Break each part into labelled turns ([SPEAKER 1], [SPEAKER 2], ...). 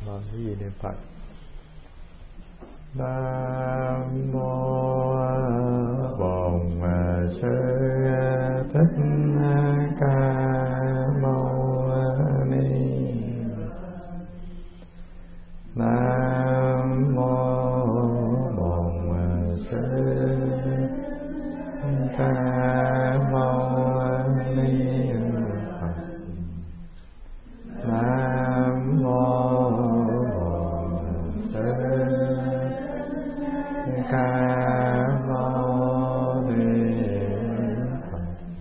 [SPEAKER 1] Vâng, cái gì niệm Phật? Nam mô Bổn Sư Thích Ca Mâu Ni. Nam mô Bổn Sư Ca Mâu Ni Phật. Nam mô Bổn Sư Ca Mâu Ni Phật.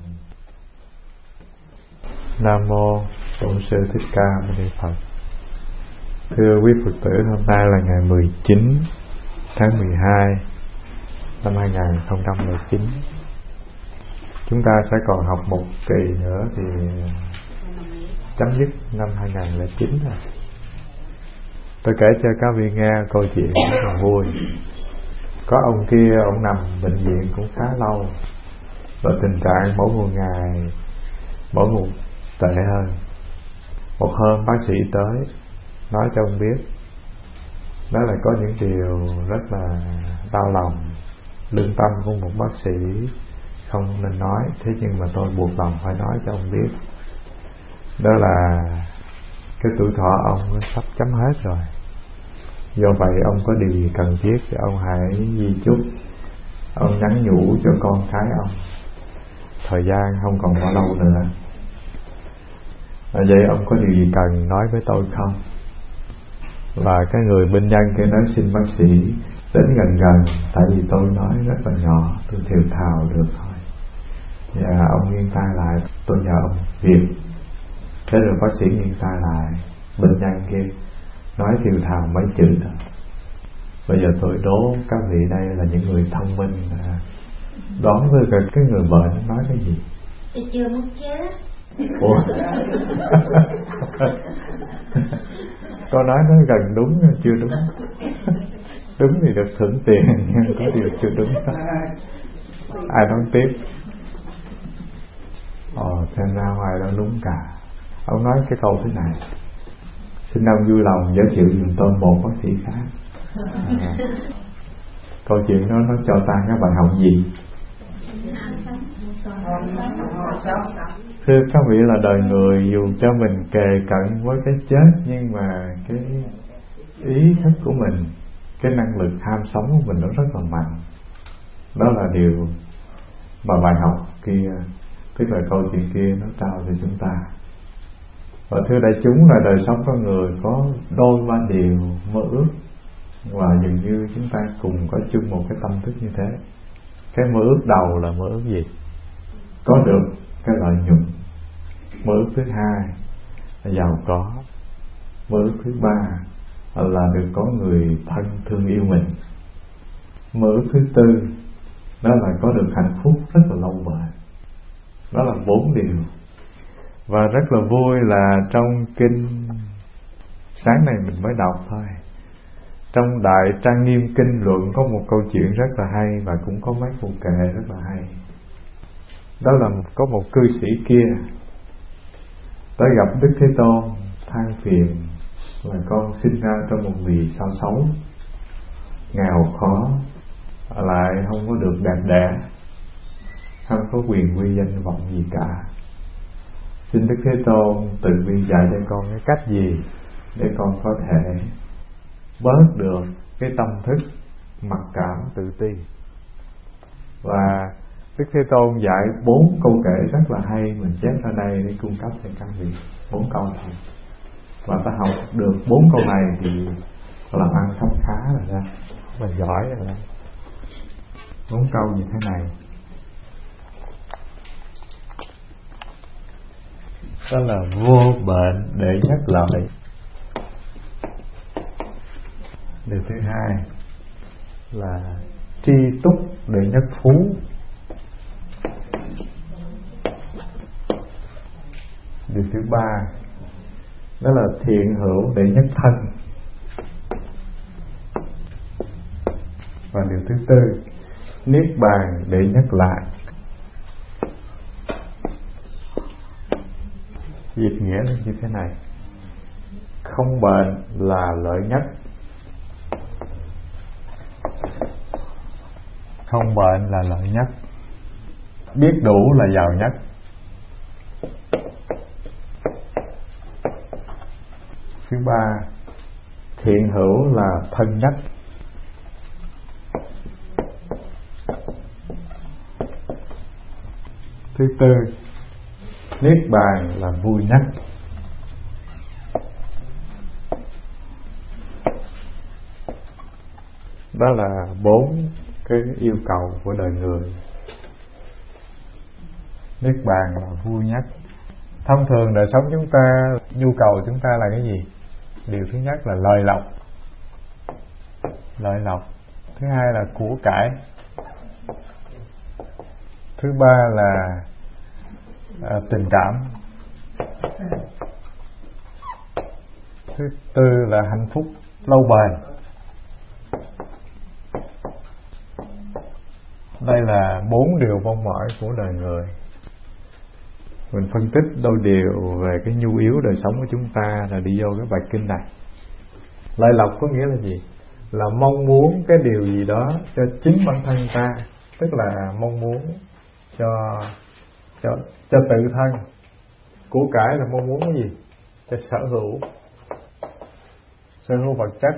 [SPEAKER 1] Nam mô Bổn Sư Thích Ca Mâu Ni Phật. Thưa quý Phật tử, hôm nay là ngày 19 tháng 12 năm 2009. Chúng ta sẽ còn học một kỳ nữa thì chấm dứt năm 2009 rồi. Tôi kể cho các vị nghe câu chuyện rất là vui. Có ông kia, ông nằm bệnh viện cũng khá lâu, và tình trạng mỗi một ngày mỗi một tệ hơn. Một hôm bác sĩ tới nói cho ông biết, đó là có những điều rất là đau lòng, lương tâm của một bác sĩ không nên nói, thế nhưng mà tôi buộc lòng phải nói cho ông biết. Đó là cái tuổi thọ ông sắp chấm hết rồi. Do vậy ông có điều gì cần thiết thì ông hãy di chúc, ông nhắn nhủ cho con cái ông. Thời gian không còn bao lâu nữa. Vậy ông có điều gì cần nói với tôi không? Và cái người bệnh nhân kia nói xin bác sĩ đến gần, tại vì tôi nói rất là nhỏ, tôi thều thào được thôi. Và ông nghiêng tai lại, tôi nhờ ông việc. Thế rồi bác sĩ nghiêng tai lại, bệnh nhân kia nói thều thào mấy chữ thôi. Bây giờ tôi đố các vị đây là những người thông minh, đoán với cả cái người bệnh nói cái gì?
[SPEAKER 2] Tôi chưa muốn chết.
[SPEAKER 1] Ủa? Câu nói nó gần đúng, chưa đúng. Đúng thì được thưởng tiền, nhưng có điều chưa đúng. Ai nói tiếp? Xem ra ngoài đó đúng cả. Ông nói cái câu thế này: xin ông vui lòng giới thiệu giùm tôi một bác sĩ khác. Câu chuyện đó nó cho ta cái bài học gì? Thưa các vị, là đời người dù cho mình kề cận với cái chết, nhưng mà cái ý thức của mình, cái năng lực ham sống của mình nó rất là mạnh. Đó là điều mà bài học kia, tức là câu chuyện kia nó trao cho chúng ta. Và thưa đại chúng, là đời sống con người có đôi ba điều mơ ước, và dường như chúng ta cùng có chung một cái tâm thức như thế. Cái mơ ước đầu là mơ ước gì? Có được cái lợi nhuận. Mơ ước thứ hai là giàu có. Mơ ước thứ ba là được có người thân thương yêu mình. Mơ ước thứ tư đó là có được hạnh phúc rất là lâu bền. Đó là 4 điều. Và rất là vui là trong kinh sáng nay mình mới đọc thôi, trong Đại Trang Nghiêm Kinh Luận có một câu chuyện rất là hay, và cũng có mấy phụ kệ rất là hay. Đó là có một cư sĩ kia tới gặp Đức Thế Tôn than phiền là con sinh ra trong một vì sao xấu, nghèo khó, lại không có được đẹp đẽ, không có quyền uy danh vọng gì cả. Xin Đức Thế Tôn từ bi dạy cho con cái cách gì để con có thể bớt được cái tâm thức mặc cảm tự ti. Và Đức Thế Tôn dạy 4 câu kệ rất là hay, mình chép ra đây để cung cấp cho các vị. 4 câu thôi. Và ta học được 4 câu này thì làm ăn khá khá rồi đó, mình giỏi rồi đó. 4 câu như thế này. Đó là vô bệnh để nhất lợi. Điều thứ hai là tri túc để nhất phú. Điều thứ ba đó là thiện hữu để nhất thân. Và điều thứ tư, niết bàn để nhất lạc. Dịch nghĩa là như thế này: Không bệnh là lợi nhất. Không bệnh là lợi nhất. Biết đủ là giàu nhất. Thứ ba, thiện hữu là thân nhất. Thứ tư, niết bàn là vui nhất. Đó là 4 cái yêu cầu của đời người. Niết bàn là vui nhất. Thông thường đời sống chúng ta, nhu cầu chúng ta là cái gì? Điều thứ nhất là lợi lộc. Lợi lộc. Thứ hai là của cải. Thứ ba là tình cảm. Thứ tư là hạnh phúc lâu bền. Đây là 4 điều mong mỏi của đời người. Mình phân tích đôi điều về cái nhu yếu đời sống của chúng ta là đi vô cái bài kinh này. Lợi lộc có nghĩa là gì? Là mong muốn cái điều gì đó cho chính bản thân ta, tức là mong muốn cho tự thân. Của cải là mong muốn cái gì? Cho sở hữu vật chất.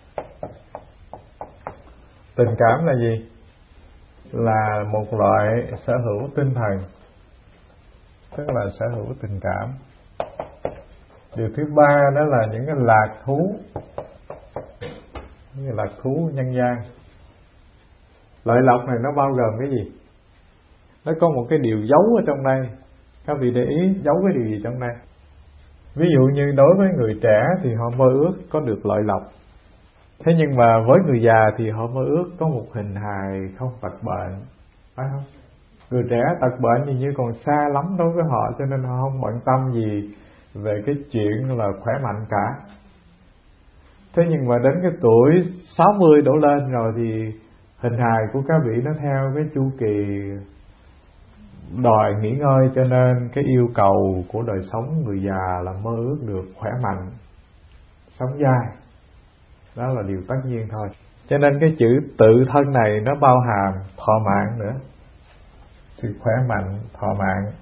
[SPEAKER 1] Tình cảm là gì? Là một loại sở hữu tinh thần, tức là sở hữu tình cảm. Điều thứ ba đó là những cái lạc thú, những cái lạc thú nhân gian. Lợi lộc này nó bao gồm cái gì? Nó có một cái điều giấu ở trong đây. Các vị để ý giấu cái điều gì trong đây? Ví dụ như đối với người trẻ thì họ mơ ước có được lợi lộc. Thế nhưng mà với người già thì họ mơ ước có một hình hài không tật bệnh, phải không? Người trẻ tật bệnh thì như còn xa lắm đối với họ, cho nên họ không bận tâm gì về cái chuyện là khỏe mạnh cả. Thế nhưng mà đến cái tuổi 60 đổ lên rồi thì hình hài của các vị nó theo cái chu kỳ đòi nghỉ ngơi, cho nên cái yêu cầu của đời sống người già là mơ ước được khỏe mạnh, sống dài. Đó là điều tất nhiên thôi. Cho nên cái chữ tự thân này nó bao hàm thọ mạng nữa. Sự khỏe mạnh, thọ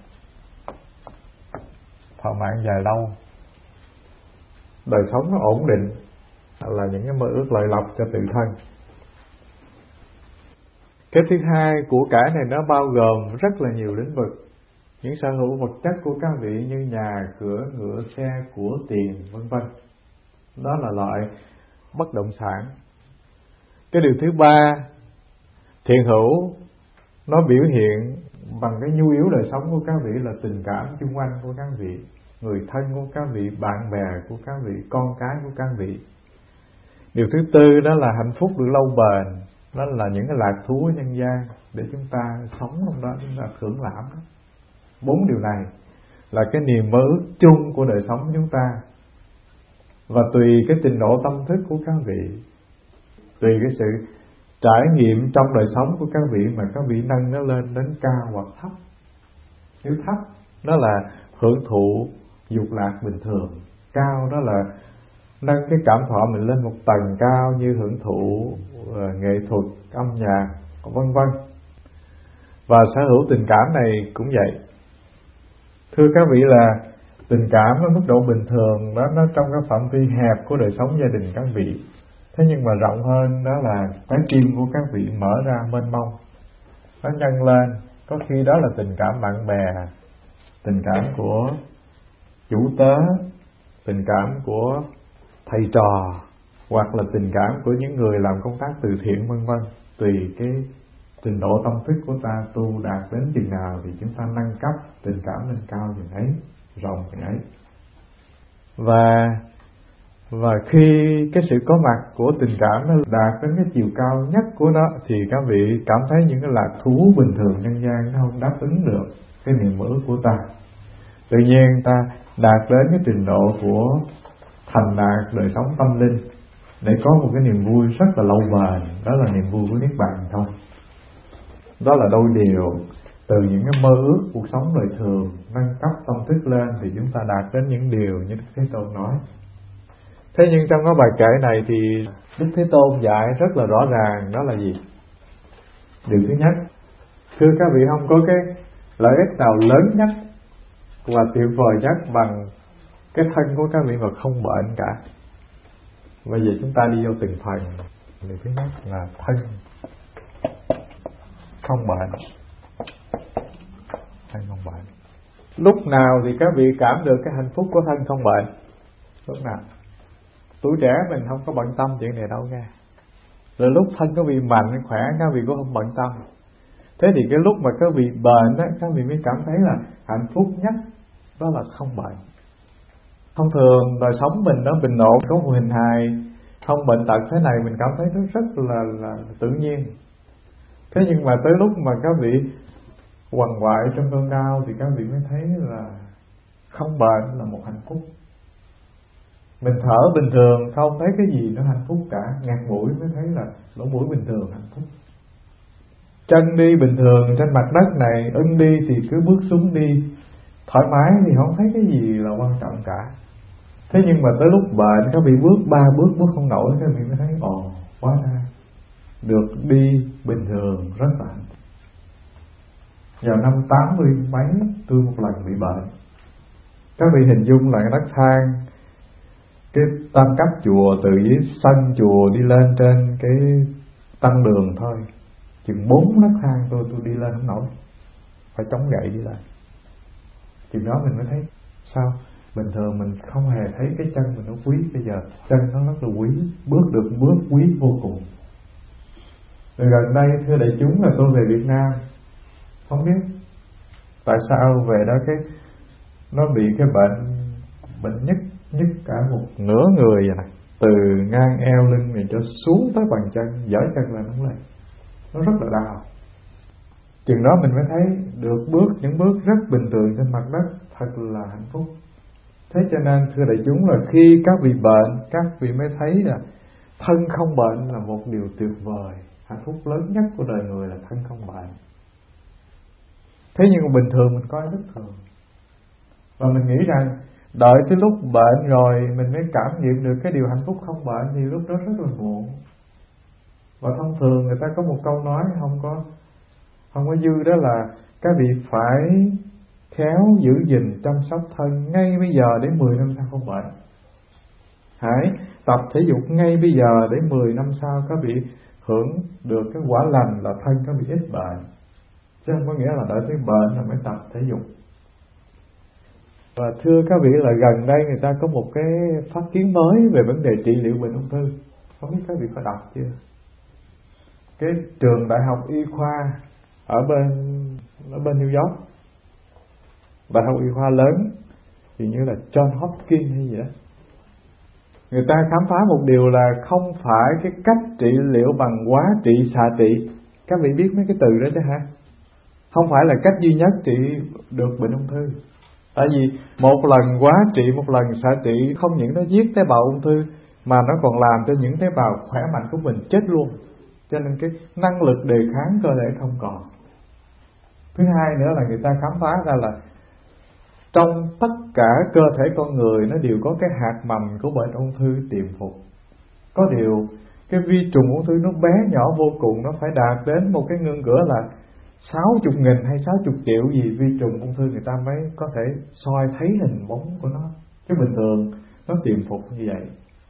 [SPEAKER 1] mạng dài lâu, đời sống nó ổn định, là những cái mơ ước lợi lộc cho tự thân. Cái thứ hai, của cải này nó bao gồm rất là nhiều lĩnh vực. Những sở hữu vật chất của các vị như nhà, cửa, ngựa, xe, của, tiền, vân vân. Đó là loại bất động sản. Cái điều thứ ba, thiện hữu, nó biểu hiện bằng cái nhu yếu đời sống của các vị là tình cảm chung quanh của các vị, người thân của các vị, bạn bè của các vị, con cái của các vị. Điều thứ tư đó là hạnh phúc được lâu bền. Đó là những cái lạc thú nhân gian để chúng ta sống trong đó, chúng ta thưởng lãm đó. 4 điều này là cái niềm mơ ước chung của đời sống chúng ta. Và tùy cái trình độ tâm thức của các vị, tùy cái sự trải nghiệm trong đời sống của các vị mà các vị nâng nó lên đến cao hoặc thấp. Nếu thấp đó là hưởng thụ dục lạc bình thường, cao đó là nâng cái cảm thọ mình lên một tầng cao như hưởng thụ nghệ thuật, âm nhạc, vân vân. Và sở hữu tình cảm này cũng vậy. Thưa các vị là tình cảm ở mức độ bình thường đó, nó trong cái phạm vi hẹp của đời sống gia đình các vị. Thế nhưng mà rộng hơn đó là trái tim của các vị mở ra mênh mông, nó nhân lên. Có khi đó là tình cảm bạn bè, tình cảm của chủ tớ, tình cảm của thầy trò, hoặc là tình cảm của những người làm công tác từ thiện vân vân. Tùy cái trình độ tâm thức của ta tu đạt đến chừng nào thì chúng ta nâng cấp tình cảm lên cao chừng ấy, rộng chừng ấy. Và khi cái sự có mặt của tình cảm nó đạt đến cái chiều cao nhất của nó thì các vị cảm thấy những cái lạc thú bình thường nhân gian nó không đáp ứng được cái niềm mơ ước của ta. Tự nhiên ta đạt đến cái trình độ của thành đạt đời sống tâm linh để có một cái niềm vui rất là lâu bền. Đó là niềm vui của Niết Bàn thôi. Đó là đôi điều. Từ những cái mơ ước cuộc sống đời thường nâng cấp tâm thức lên thì chúng ta đạt đến những điều như Đức Thế Tôn nói. Thế nhưng trong cái bài kệ này thì Đức Thế Tôn dạy rất là rõ ràng, đó là gì? Điều thứ nhất, thưa các vị, không có cái lợi ích nào lớn nhất và tuyệt vời nhất bằng cái thân của các vị mà không bệnh cả. Bây giờ chúng ta đi vô từng phần. Điều thứ nhất là thân không bệnh. Thân không bệnh. Lúc nào thì các vị cảm được cái hạnh phúc của thân không bệnh? Lúc nào? Tuổi trẻ mình không có bận tâm chuyện này đâu nha. Rồi lúc thân các vị mạnh khỏe, các vị cũng không bận tâm. Thế thì cái lúc mà các vị bệnh á, các vị mới cảm thấy là hạnh phúc nhất đó là không bệnh. Thông thường đời sống mình nó bình ổn, có một hình hài không bệnh tật thế này, mình cảm thấy nó rất là tự nhiên. Thế nhưng mà tới lúc mà các vị quằn quại trong cơn đau thì các vị mới thấy là không bệnh là một hạnh phúc. Mình thở bình thường không thấy cái gì nó hạnh phúc cả, ngạt mũi mới thấy là lỗ mũi bình thường hạnh phúc. Chân đi bình thường trên mặt đất này, ưng đi thì cứ bước xuống đi thoải mái thì không thấy cái gì là quan trọng cả. Thế nhưng mà tới lúc bệnh các vị bước 3 bước không nổi, các vị mới thấy quá ra được đi bình thường rất là hạnh phúc. Vào năm 80 mấy tôi một lần bị bệnh. Các vị hình dung là cái nấc thang, cái tam cấp chùa từ dưới sân chùa đi lên trên cái tăng đường thôi, chừng 4 nấc thang tôi đi lên không nổi, phải chống gậy đi lên. Chừng đó mình mới thấy sao bình thường mình không hề thấy cái chân mình nó quý, bây giờ chân nó rất là quý, bước được bước quý vô cùng. Rồi gần đây thưa đại chúng là tôi về Việt Nam, không biết tại sao về đó cái nó bị cái bệnh nhức cả một nửa người vậy này, từ ngang eo lưng này cho xuống tới bàn chân, giở chân là nó lên, nó rất là đau. Chừng đó mình mới thấy được bước những bước rất bình thường trên mặt đất thật là hạnh phúc. Thế cho nên thưa đại chúng là khi các vị bệnh, các vị mới thấy là thân không bệnh là một điều tuyệt vời. Hạnh phúc lớn nhất của đời người là thân không bệnh. Thế nhưng mà bình thường mình coi rất thường, và mình nghĩ rằng đợi tới lúc bệnh rồi mình mới cảm nghiệm được cái điều hạnh phúc không bệnh, thì lúc đó rất là muộn. Và thông thường người ta có một câu nói không có dư, đó là các vị phải khéo giữ gìn chăm sóc thân ngay bây giờ để 10 năm sau không bệnh. Hãy tập thể dục ngay bây giờ để 10 năm sau các vị hưởng được cái quả lành là thân các vị ít bệnh. Chứ không có nghĩa là đợi tới bệnh là mới tập thể dục. Và thưa các vị là gần đây người ta có một cái phát kiến mới về vấn đề trị liệu bệnh ung thư. Không biết các vị có đọc chưa? Cái trường đại học y khoa ở bên New York, đại học y khoa lớn thì như là John Hopkins hay gì đó, người ta khám phá một điều là không phải cái cách trị liệu bằng hóa trị xạ trị. Các vị biết mấy cái từ đó chứ hả? Không phải là cách duy nhất trị được bệnh ung thư. Tại vì một lần hóa trị, một lần xạ trị không những nó giết tế bào ung thư mà nó còn làm cho những tế bào khỏe mạnh của mình chết luôn. Cho nên cái năng lực đề kháng cơ thể không còn. Thứ hai nữa là người ta khám phá ra là trong tất cả cơ thể con người nó đều có cái hạt mầm của bệnh ung thư tiềm phục. Có điều cái vi trùng ung thư nó bé nhỏ vô cùng, nó phải đạt đến một cái ngưỡng cửa là 60.000 hay 60 triệu gì vi trùng ung thư người ta mới có thể soi thấy hình bóng của nó. Chứ bình thường nó tiềm phục như vậy.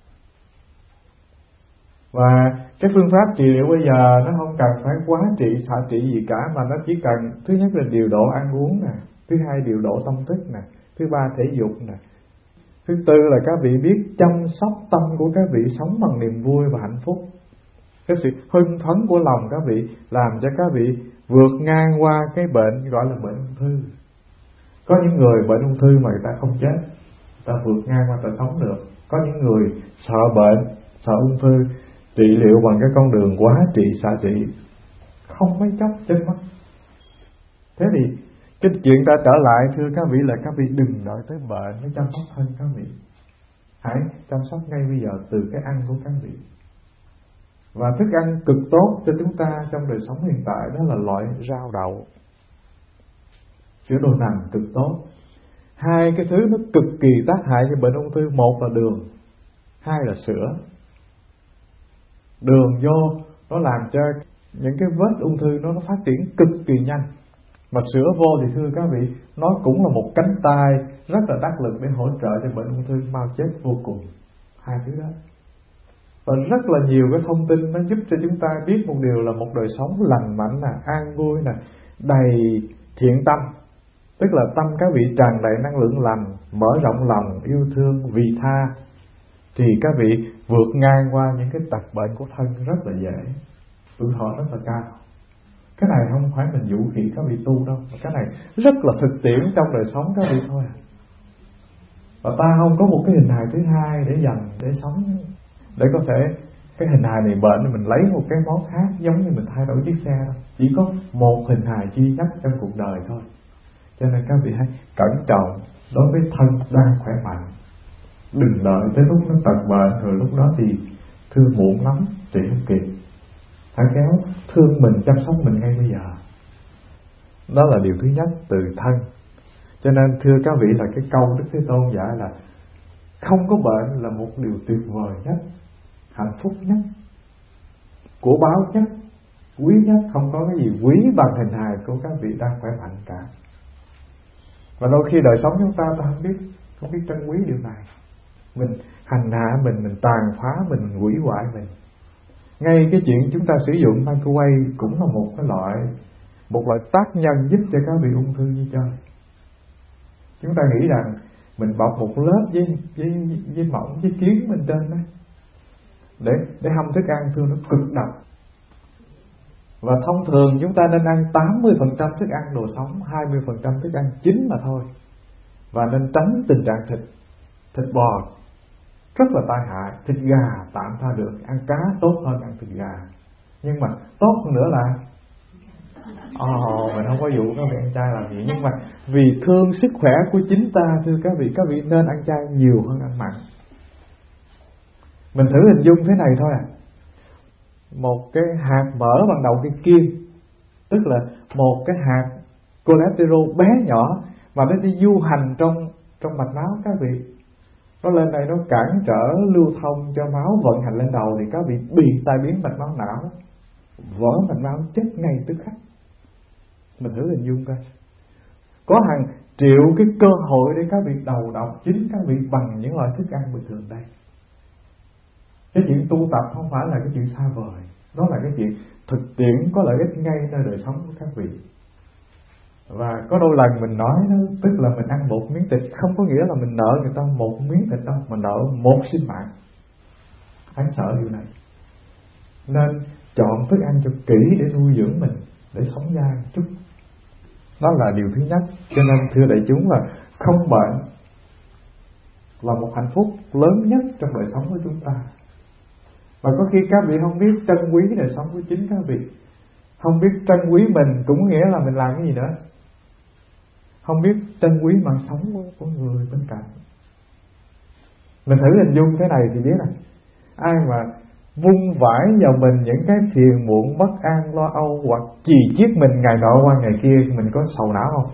[SPEAKER 1] Và cái phương pháp trị liệu bây giờ nó không cần phải hóa trị, xạ trị gì cả, mà nó chỉ cần thứ nhất là điều độ ăn uống nè, thứ hai điều độ tâm thức nè, thứ ba thể dục nè, thứ tư là các vị biết chăm sóc tâm của các vị sống bằng niềm vui và hạnh phúc. Cái sự hưng phấn của lòng các vị làm cho các vị vượt ngang qua cái bệnh gọi là bệnh ung thư. Có những người bệnh ung thư mà người ta không chết, người ta vượt ngang qua, người ta sống được. Có những người sợ bệnh, sợ ung thư, trị liệu bằng cái con đường hóa trị, xạ trị, không mấy chốc chết mất. Thế thì cái chuyện ta trở lại thưa các vị là các vị đừng đợi tới bệnh mới chăm sóc thân các vị. Hãy chăm sóc ngay bây giờ từ cái ăn của các vị. Và thức ăn cực tốt cho chúng ta trong đời sống hiện tại đó là loại rau đậu, sữa đậu nành cực tốt. Hai cái thứ nó cực kỳ tác hại cho bệnh ung thư, một là đường, hai là sữa. Đường vô nó làm cho những cái vết ung thư nó phát triển cực kỳ nhanh, mà sữa vô thì thưa các vị, nó cũng là một cánh tay rất là đắc lực để hỗ trợ cho bệnh ung thư mau chết vô cùng. Hai thứ đó. Và rất là nhiều cái thông tin nó giúp cho chúng ta biết một điều là một đời sống lành mạnh nè, an vui nè, đầy thiện tâm. Tức là tâm các vị tràn đầy năng lượng lành, mở rộng lòng, yêu thương, vị tha, thì các vị vượt ngang qua những cái tật bệnh của thân rất là dễ, tuổi thọ rất là cao. Cái này không phải mình dụ khỉ các vị tu đâu, mà cái này rất là thực tiễn trong đời sống các vị thôi. Và ta không có một cái hình hài thứ hai để dành để sống, để có thể cái hình hài này bệnh thì mình lấy một cái món khác, giống như mình thay đổi chiếc xe đâu. Chỉ có một hình hài duy nhất trong cuộc đời thôi. Cho nên các vị hãy cẩn trọng đối với thân đang khỏe mạnh, đừng đợi tới lúc nó tật bệnh rồi lúc đó thì thương muộn lắm, trị không kịp. Hãy kéo thương mình, chăm sóc mình ngay bây giờ. Đó là điều thứ nhất từ thân. Cho nên thưa các vị là cái câu Đức Thế Tôn dạy là không có bệnh là một điều tuyệt vời nhất, hạnh phúc nhất, của báo nhất, quý nhất. Không có cái gì quý bằng hình hài của các vị đang khỏe mạnh cả. Và đôi khi đời sống chúng ta không biết trân quý điều này. Mình hành hạ mình tàn phá mình hủy hoại mình. Ngay cái chuyện chúng ta sử dụng microwave cũng là một loại tác nhân giúp cho các vị ung thư như chơi. Chúng ta nghĩ rằng mình bọc một lớp với mỏng, với kiến bên trên đó để hâm thức ăn, thưa nó cực độc. Và thông thường chúng ta nên ăn 80% thức ăn đồ sống, 20% thức ăn chín mà thôi. Và nên tránh tình trạng thịt bò rất là tai hại. Thịt gà tạm tha được, ăn cá tốt hơn ăn thịt gà. Nhưng mà tốt hơn nữa là mình không có dụ các vị ăn chay làm gì, nhưng mà vì thương sức khỏe của chính ta, thưa các vị nên ăn chay nhiều hơn ăn mặn. Mình thử hình dung thế này thôi một cái hạt mỡ bằng đầu cây kim, tức là một cái hạt cholesterol bé nhỏ mà nó đi du hành trong mạch máu các vị. Nó lên đây nó cản trở lưu thông cho máu vận hành lên đầu, thì các vị bị tai biến mạch máu não, vỡ mạch máu chết ngay tức khắc. Mình thử hình dung coi, có hàng triệu cái cơ hội để các vị đầu độc chính các vị bằng những loại thức ăn bình thường đây. Cái chuyện tu tập không phải là cái chuyện xa vời, đó là cái chuyện thực tiễn có lợi ích ngay nơi đời sống của các vị. Và có đôi lần mình nói đó, tức là mình ăn một miếng thịt không có nghĩa là mình nợ người ta một miếng thịt đâu, mà nợ một sinh mạng. Hãy sợ điều này. Nên chọn thức ăn cho kỹ để nuôi dưỡng mình, để sống dai một chút. Đó là điều thứ nhất. Cho nên thưa đại chúng là không bệnh là một hạnh phúc lớn nhất trong đời sống của chúng ta. Và có khi các vị không biết trân quý đời sống của chính các vị, không biết trân quý mình cũng nghĩa là mình làm cái gì nữa, không biết trân quý mạng sống của người bên cạnh. Mình thử hình dung thế này thì biết là ai mà vung vãi vào mình những cái phiền muộn, bất an, lo âu hoặc chì chiết mình ngày nọ qua ngày kia, mình có sầu não không?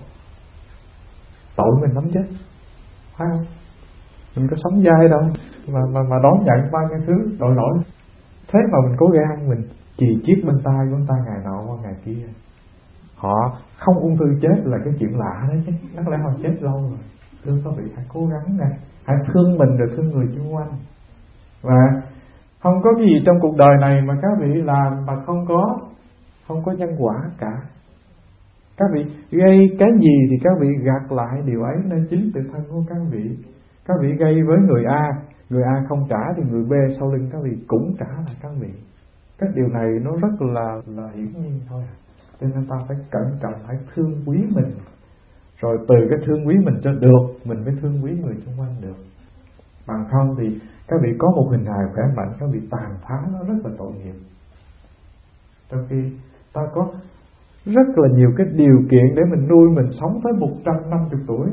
[SPEAKER 1] Tội mình lắm chứ, phải không? Mình có sống dai đâu mà đón nhận bao nhiêu thứ tội lỗi. Thế mà mình cố gắng mình chì chiết bên tai của người ta ngày nọ qua ngày kia. Họ không ung thư chết là cái chuyện lạ đấy chứ, đáng lẽ họ chết lâu rồi. Thưa các vị, hãy cố gắng nè, hãy thương mình rồi thương người xung quanh. Và không có cái gì trong cuộc đời này mà các vị làm mà không có nhân quả cả. Các vị gây cái gì thì các vị gặt lại điều ấy nên chính tự thân của các vị. Các vị gây với người A không trả thì người B sau lưng các vị cũng trả lại các vị. Các điều này nó rất là hiển nhiên thôi. Cho nên ta phải cẩn trọng, hãy thương quý mình. Rồi từ cái thương quý mình cho được, mình mới thương quý người xung quanh được. Bằng không thì các vị có một hình hài khỏe mạnh, các vị tàn phá nó rất là tội nghiệp. Trong khi ta có rất là nhiều cái điều kiện để mình nuôi mình sống tới 150 tuổi.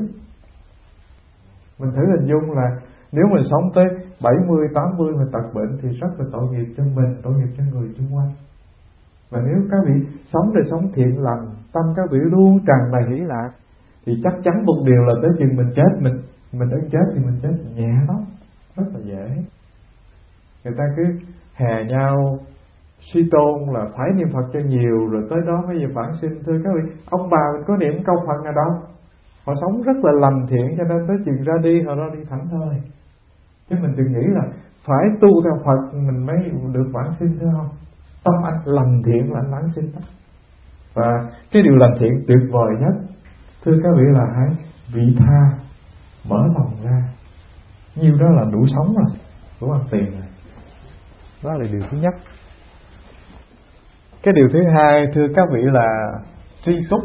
[SPEAKER 1] Mình thử hình dung là nếu mình sống tới 70, 80 mà tật bệnh thì rất là tội nghiệp cho mình, tội nghiệp cho người xung quanh. Và nếu các vị sống đời sống thiện lành, tâm các vị luôn tràn đầy hỷ lạc, thì chắc chắn một điều là tới chừng mình chết, mình ưng chết thì mình chết nhẹ lắm, rất là dễ. người ta cứ hè nhau suy tôn là phải niệm Phật cho nhiều, rồi tới đó mới về vãng sinh. Thưa các vị, ông bà mình có niệm câu Phật nào đâu, họ sống rất là lành thiện, cho nên tới chừng ra đi họ ra đi thảnh thơi. Chứ mình đừng nghĩ là phải tu theo Phật mình mới được vãng sinh, thưa không? Tâm anh lành thiện là anh vãng sinh đó. Và cái điều lành thiện tuyệt vời nhất, thưa các vị, là hãy vị tha, mở lòng ra, nhiêu đó là đủ sống rồi, đủ ăn tiền rồi. Đó là điều thứ nhất. Cái điều thứ hai, thưa các vị, là tri túc.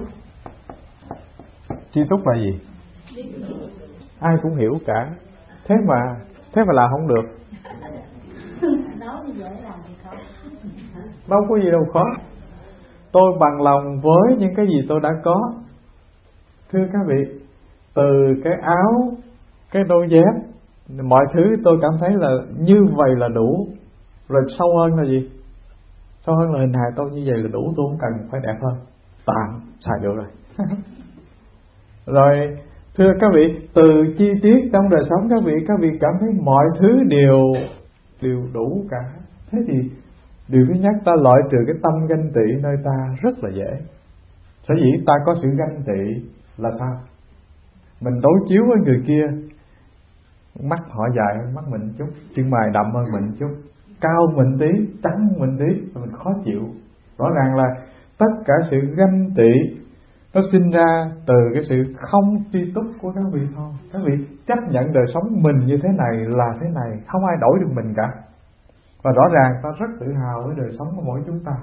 [SPEAKER 1] Tri túc là gì? Ai cũng hiểu cả, thế mà làm không được. Đâu có gì đâu khó. Tôi bằng lòng với những cái gì tôi đã có. Thưa các vị, từ cái áo, cái đôi dép, mọi thứ tôi cảm thấy là như vậy là đủ. Rồi sâu hơn là gì? Sâu hơn là hình hài tôi như vậy là đủ, tôi không cần phải đẹp hơn, tạm xài được rồi. Rồi thưa các vị, từ chi tiết trong đời sống các vị cảm thấy mọi thứ đều đủ cả. Thế thì điều thứ nhất, ta loại trừ cái tâm ganh tị nơi ta rất là dễ. Sở dĩ ta có sự ganh tị là sao? Mình đối chiếu với người kia, mắt họ dài hơn mắt mình chút, chân mày đậm hơn mình chút, cao mình tí, trắng hơn mình tí, mình khó chịu. Rõ ràng là tất cả sự ganh tị nó sinh ra từ cái sự không tri túc của các vị thôi. Các vị chấp nhận đời sống mình như thế này là thế này, không ai đổi được mình cả. Và rõ ràng ta rất tự hào với đời sống của mỗi chúng ta.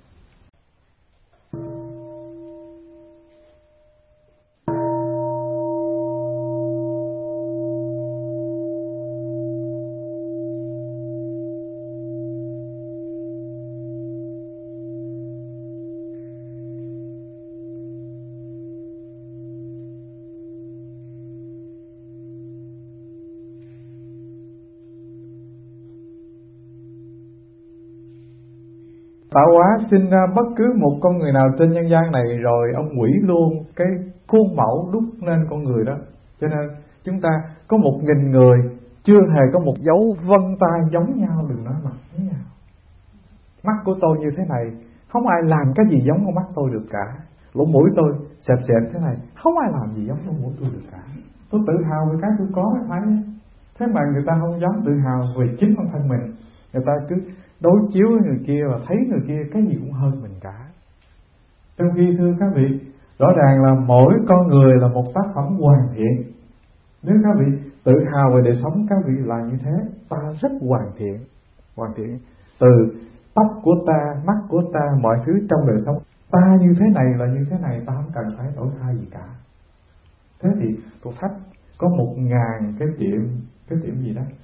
[SPEAKER 1] Tạo hóa sinh ra bất cứ một con người nào trên nhân gian này, rồi ông hủy luôn cái khuôn mẫu đúc nên con người đó. Cho nên chúng ta có 1.000 người chưa hề có một dấu vân tay giống nhau, đừng nói mặt với nhau. Mắt của tôi như thế này, không ai làm cái gì giống con mắt tôi được cả. Lỗ mũi tôi xẹp xẹp thế này, không ai làm gì giống lỗ mũi tôi được cả. Tôi tự hào về cái tôi có, phải. Thế mà người ta không dám tự hào về chính bản thân mình. Người ta cứ đối chiếu với người kia và thấy người kia cái gì cũng hơn mình cả. Trong khi thưa các vị, rõ ràng là mỗi con người là một tác phẩm hoàn thiện. Nếu các vị tự hào về đời sống các vị là như thế, ta rất hoàn thiện. Hoàn thiện từ tóc của ta, mắt của ta, mọi thứ trong đời sống ta như thế này là như thế này, ta không cần phải đổi thay gì cả. Thế thì tôi thách có 1.000 cái tiệm gì đó,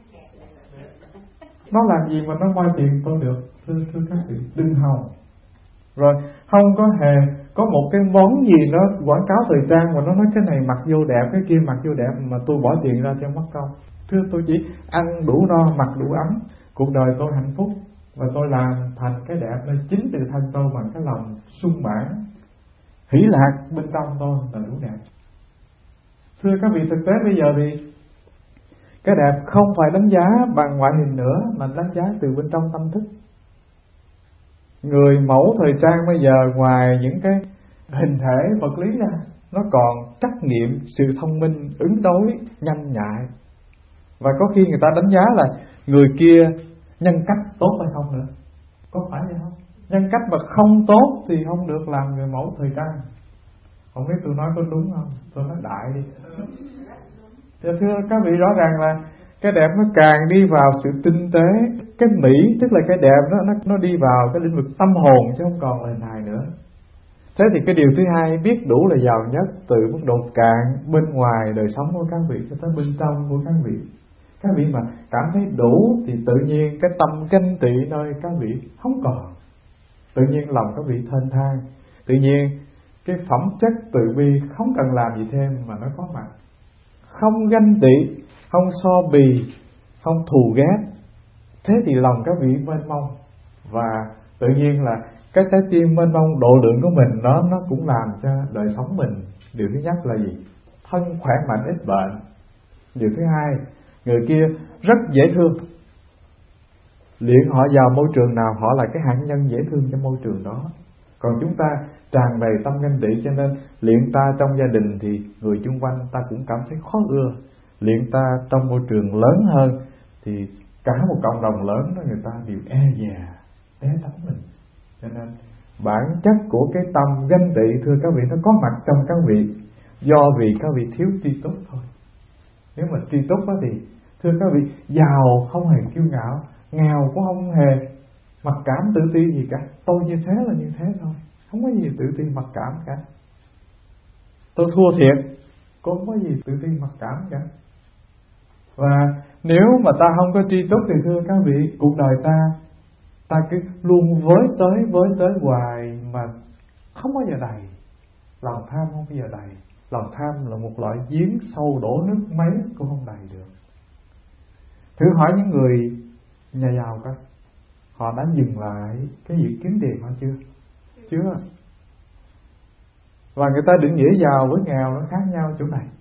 [SPEAKER 1] nó làm gì mà nó moi tiền tôi được? Thưa các vị, đừng hòng. Rồi không có hề có một cái món gì nó quảng cáo thời trang mà nó nói cái này mặc vô đẹp, cái kia mặc vô đẹp mà tôi bỏ tiền ra cho mất công. Thưa, tôi chỉ ăn đủ no, mặc đủ ấm, cuộc đời tôi hạnh phúc và tôi làm thành cái đẹp nên chính từ thân tôi bằng cái lòng sung mãn, hỷ lạc bên trong tôi là đủ đẹp. Thưa các vị, thực tế bây giờ thì cái đẹp không phải đánh giá bằng ngoại hình nữa, mà đánh giá từ bên trong tâm thức. Người mẫu thời trang bây giờ ngoài những cái hình thể vật lý ra, nó còn trắc nghiệm sự thông minh, ứng đối nhanh nhạy. Và có khi người ta đánh giá là người kia nhân cách tốt hay không nữa. Có phải vậy không? Nhân cách mà không tốt thì không được làm người mẫu thời trang. Không biết tôi nói có đúng không? Tôi nói đại đi. Thưa các vị, rõ ràng là cái đẹp nó càng đi vào sự tinh tế, cái mỹ, tức là cái đẹp nó đi vào cái lĩnh vực tâm hồn chứ không còn là hình hài nữa. Thế thì cái điều thứ hai, biết đủ là giàu nhất, từ mức độ cạn bên ngoài đời sống của các vị cho tới bên trong của các vị. Các vị mà cảm thấy đủ thì tự nhiên cái tâm ganh tị nơi các vị không còn. Tự nhiên lòng các vị thênh thang, tự nhiên cái phẩm chất từ bi không cần làm gì thêm mà nó có mặt. Không ganh tị, không so bì, không thù ghét. Thế thì lòng các vị mênh mông, và tự nhiên là cái trái tim mênh mông độ lượng của mình nó cũng làm cho đời sống mình. Điều thứ nhất là gì? Thân khỏe mạnh ít bệnh. Điều thứ hai, người kia rất dễ thương. luyện họ vào môi trường nào, họ là cái hạt nhân dễ thương trong môi trường đó. Còn chúng ta tràn đầy tâm ganh tị, cho nên luyện ta trong gia đình thì người chung quanh ta cũng cảm thấy khó ưa. Luyện ta trong môi trường lớn hơn thì cả một cộng đồng lớn đó người ta đều e dè té tánh mình. Cho nên bản chất của cái tâm ganh tị, thưa các vị, nó có mặt trong các vị do vì các vị thiếu tri túc thôi. Nếu mà tri túc đó thì thưa các vị, giàu không hề kiêu ngạo, nghèo cũng không hề mặc cảm tự ti gì cả. Tôi như thế là như thế thôi, không có gì tự ti mặc cảm cả. Tôi thua thiệt cũng không có gì tự ti mặc cảm cả. Và nếu mà ta không có tri túc thì thưa các vị, cuộc đời ta cứ luôn với tới hoài mà không bao giờ đầy. Lòng tham không bao giờ đầy. Lòng tham là một loại giếng sâu, đổ nước mấy cũng không đầy được. Thử hỏi những người nhà giàu coi, họ đã dừng lại cái việc kiếm tiền họ chưa? Chưa. Và người ta định nghĩa giàu với nghèo nó khác nhau chỗ này.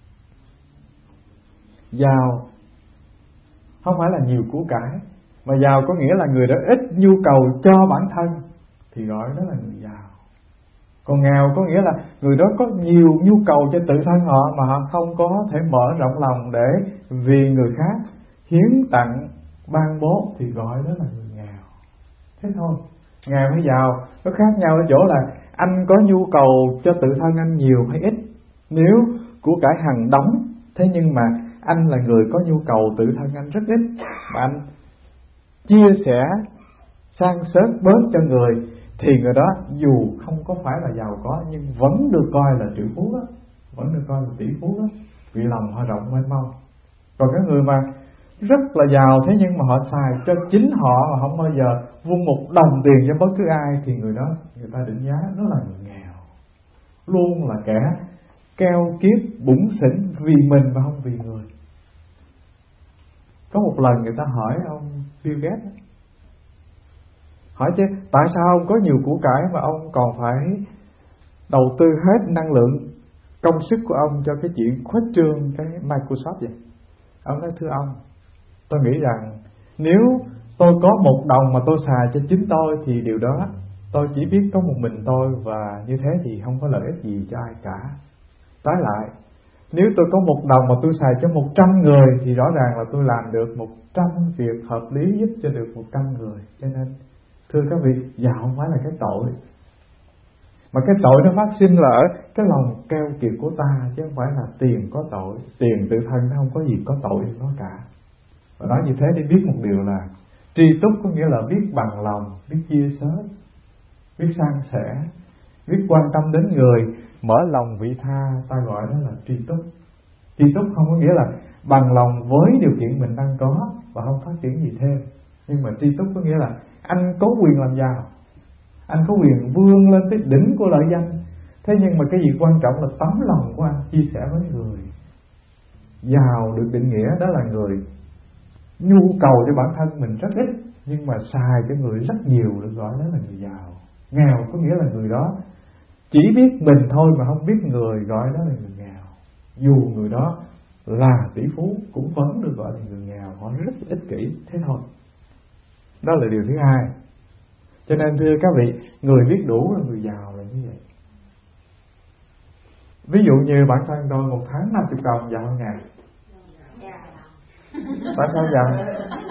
[SPEAKER 1] Giàu không phải là nhiều của cải, mà giàu có nghĩa là người đó ít nhu cầu cho bản thân thì gọi đó là người giàu. Còn nghèo có nghĩa là người đó có nhiều nhu cầu cho tự thân họ mà họ không có thể mở rộng lòng để vì người khác hiến tặng ban bố thì gọi đó là người nghèo. Thế thôi. Nghèo hay giàu nó khác nhau ở chỗ là anh có nhu cầu cho tự thân anh nhiều hay ít. Nếu của cải hàng đống, thế nhưng mà anh là người có nhu cầu tự thân anh rất ít, mà anh chia sẻ san sớt bớt cho người, thì người đó dù không có phải là giàu có nhưng vẫn được coi là triệu phú đó, vẫn được coi là tỷ phú đó, vì lòng họ rộng mênh mông. Còn cái người mà rất là giàu thế nhưng mà họ xài cho chính họ mà không bao giờ vung một đồng tiền cho bất cứ ai, thì người đó người ta định giá nó là người nghèo, luôn là kẻ keo kiết bủn xỉn vì mình mà không vì người. Có một lần người ta hỏi ông Bill Gates, hỏi chứ tại sao ông có nhiều của cải mà ông còn phải đầu tư hết năng lượng công sức của ông cho cái chuyện khuếch trương cái Microsoft vậy? Ông nói thưa ông, tôi nghĩ rằng nếu tôi có một đồng mà tôi xài cho chính tôi thì điều đó tôi chỉ biết có một mình tôi, và như thế thì không có lợi ích gì cho ai cả. Trái lại, nếu tôi có một đồng mà tôi xài cho 100 người thì rõ ràng là tôi làm được 100 việc hợp lý giúp cho được 100 người. Cho nên thưa các vị, giàu không phải là cái tội, mà cái tội nó phát sinh là ở cái lòng keo kiệt của ta, chứ không phải là tiền có tội. Tiền tự thân nó không có gì có tội nó cả. Và nói như thế để biết một điều là tri túc có nghĩa là biết bằng lòng, biết chia sẻ, biết san sẻ, biết quan tâm đến người, mở lòng vị tha, ta gọi đó là tri túc. Tri túc không có nghĩa là bằng lòng với điều kiện mình đang có và không phát triển gì thêm. Nhưng mà tri túc có nghĩa là anh có quyền làm giàu, anh có quyền vươn lên tới đỉnh của lợi danh. Thế nhưng mà cái gì quan trọng là tấm lòng của anh chia sẻ với người. Giàu được định nghĩa đó là người nhu cầu cho bản thân mình rất ít nhưng mà xài cho người rất nhiều, được gọi đó là người giàu. Nghèo có nghĩa là người đó chỉ biết mình thôi mà không biết người, gọi đó là người nghèo. Dù người đó là tỷ phú cũng vẫn được gọi là người nghèo, họ rất ích kỷ, thế thôi. Đó là điều thứ hai. Cho nên thưa các vị, người biết đủ là người giàu là như vậy. Ví dụ như bản thân tôi một tháng 50 đồng giàu không ngàn? Tại sao giàu?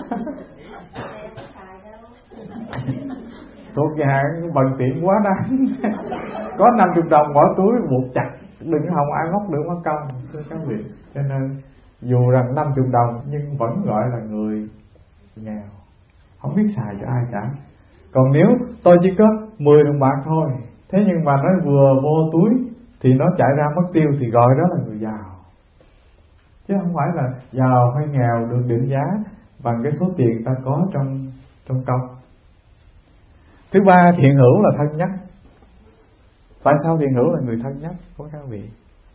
[SPEAKER 1] Thuộc dạng bần tiện quá đáng. Có 50 đồng bỏ túi buộc chặt, đừng hòng ai móc được mất công, thưa các vị. Cho nên dù rằng 50 đồng nhưng vẫn gọi là người nghèo, không biết xài cho ai cả. Còn nếu tôi chỉ có 10 đồng bạc thôi, thế nhưng mà nó vừa vô túi thì nó chạy ra mất tiêu thì gọi đó là người giàu. Chứ không phải là giàu hay nghèo được định giá bằng cái số tiền ta có trong công. Thứ ba, thiện hữu là thân nhất. Tại sao thiện hữu là người thân nhất của các vị?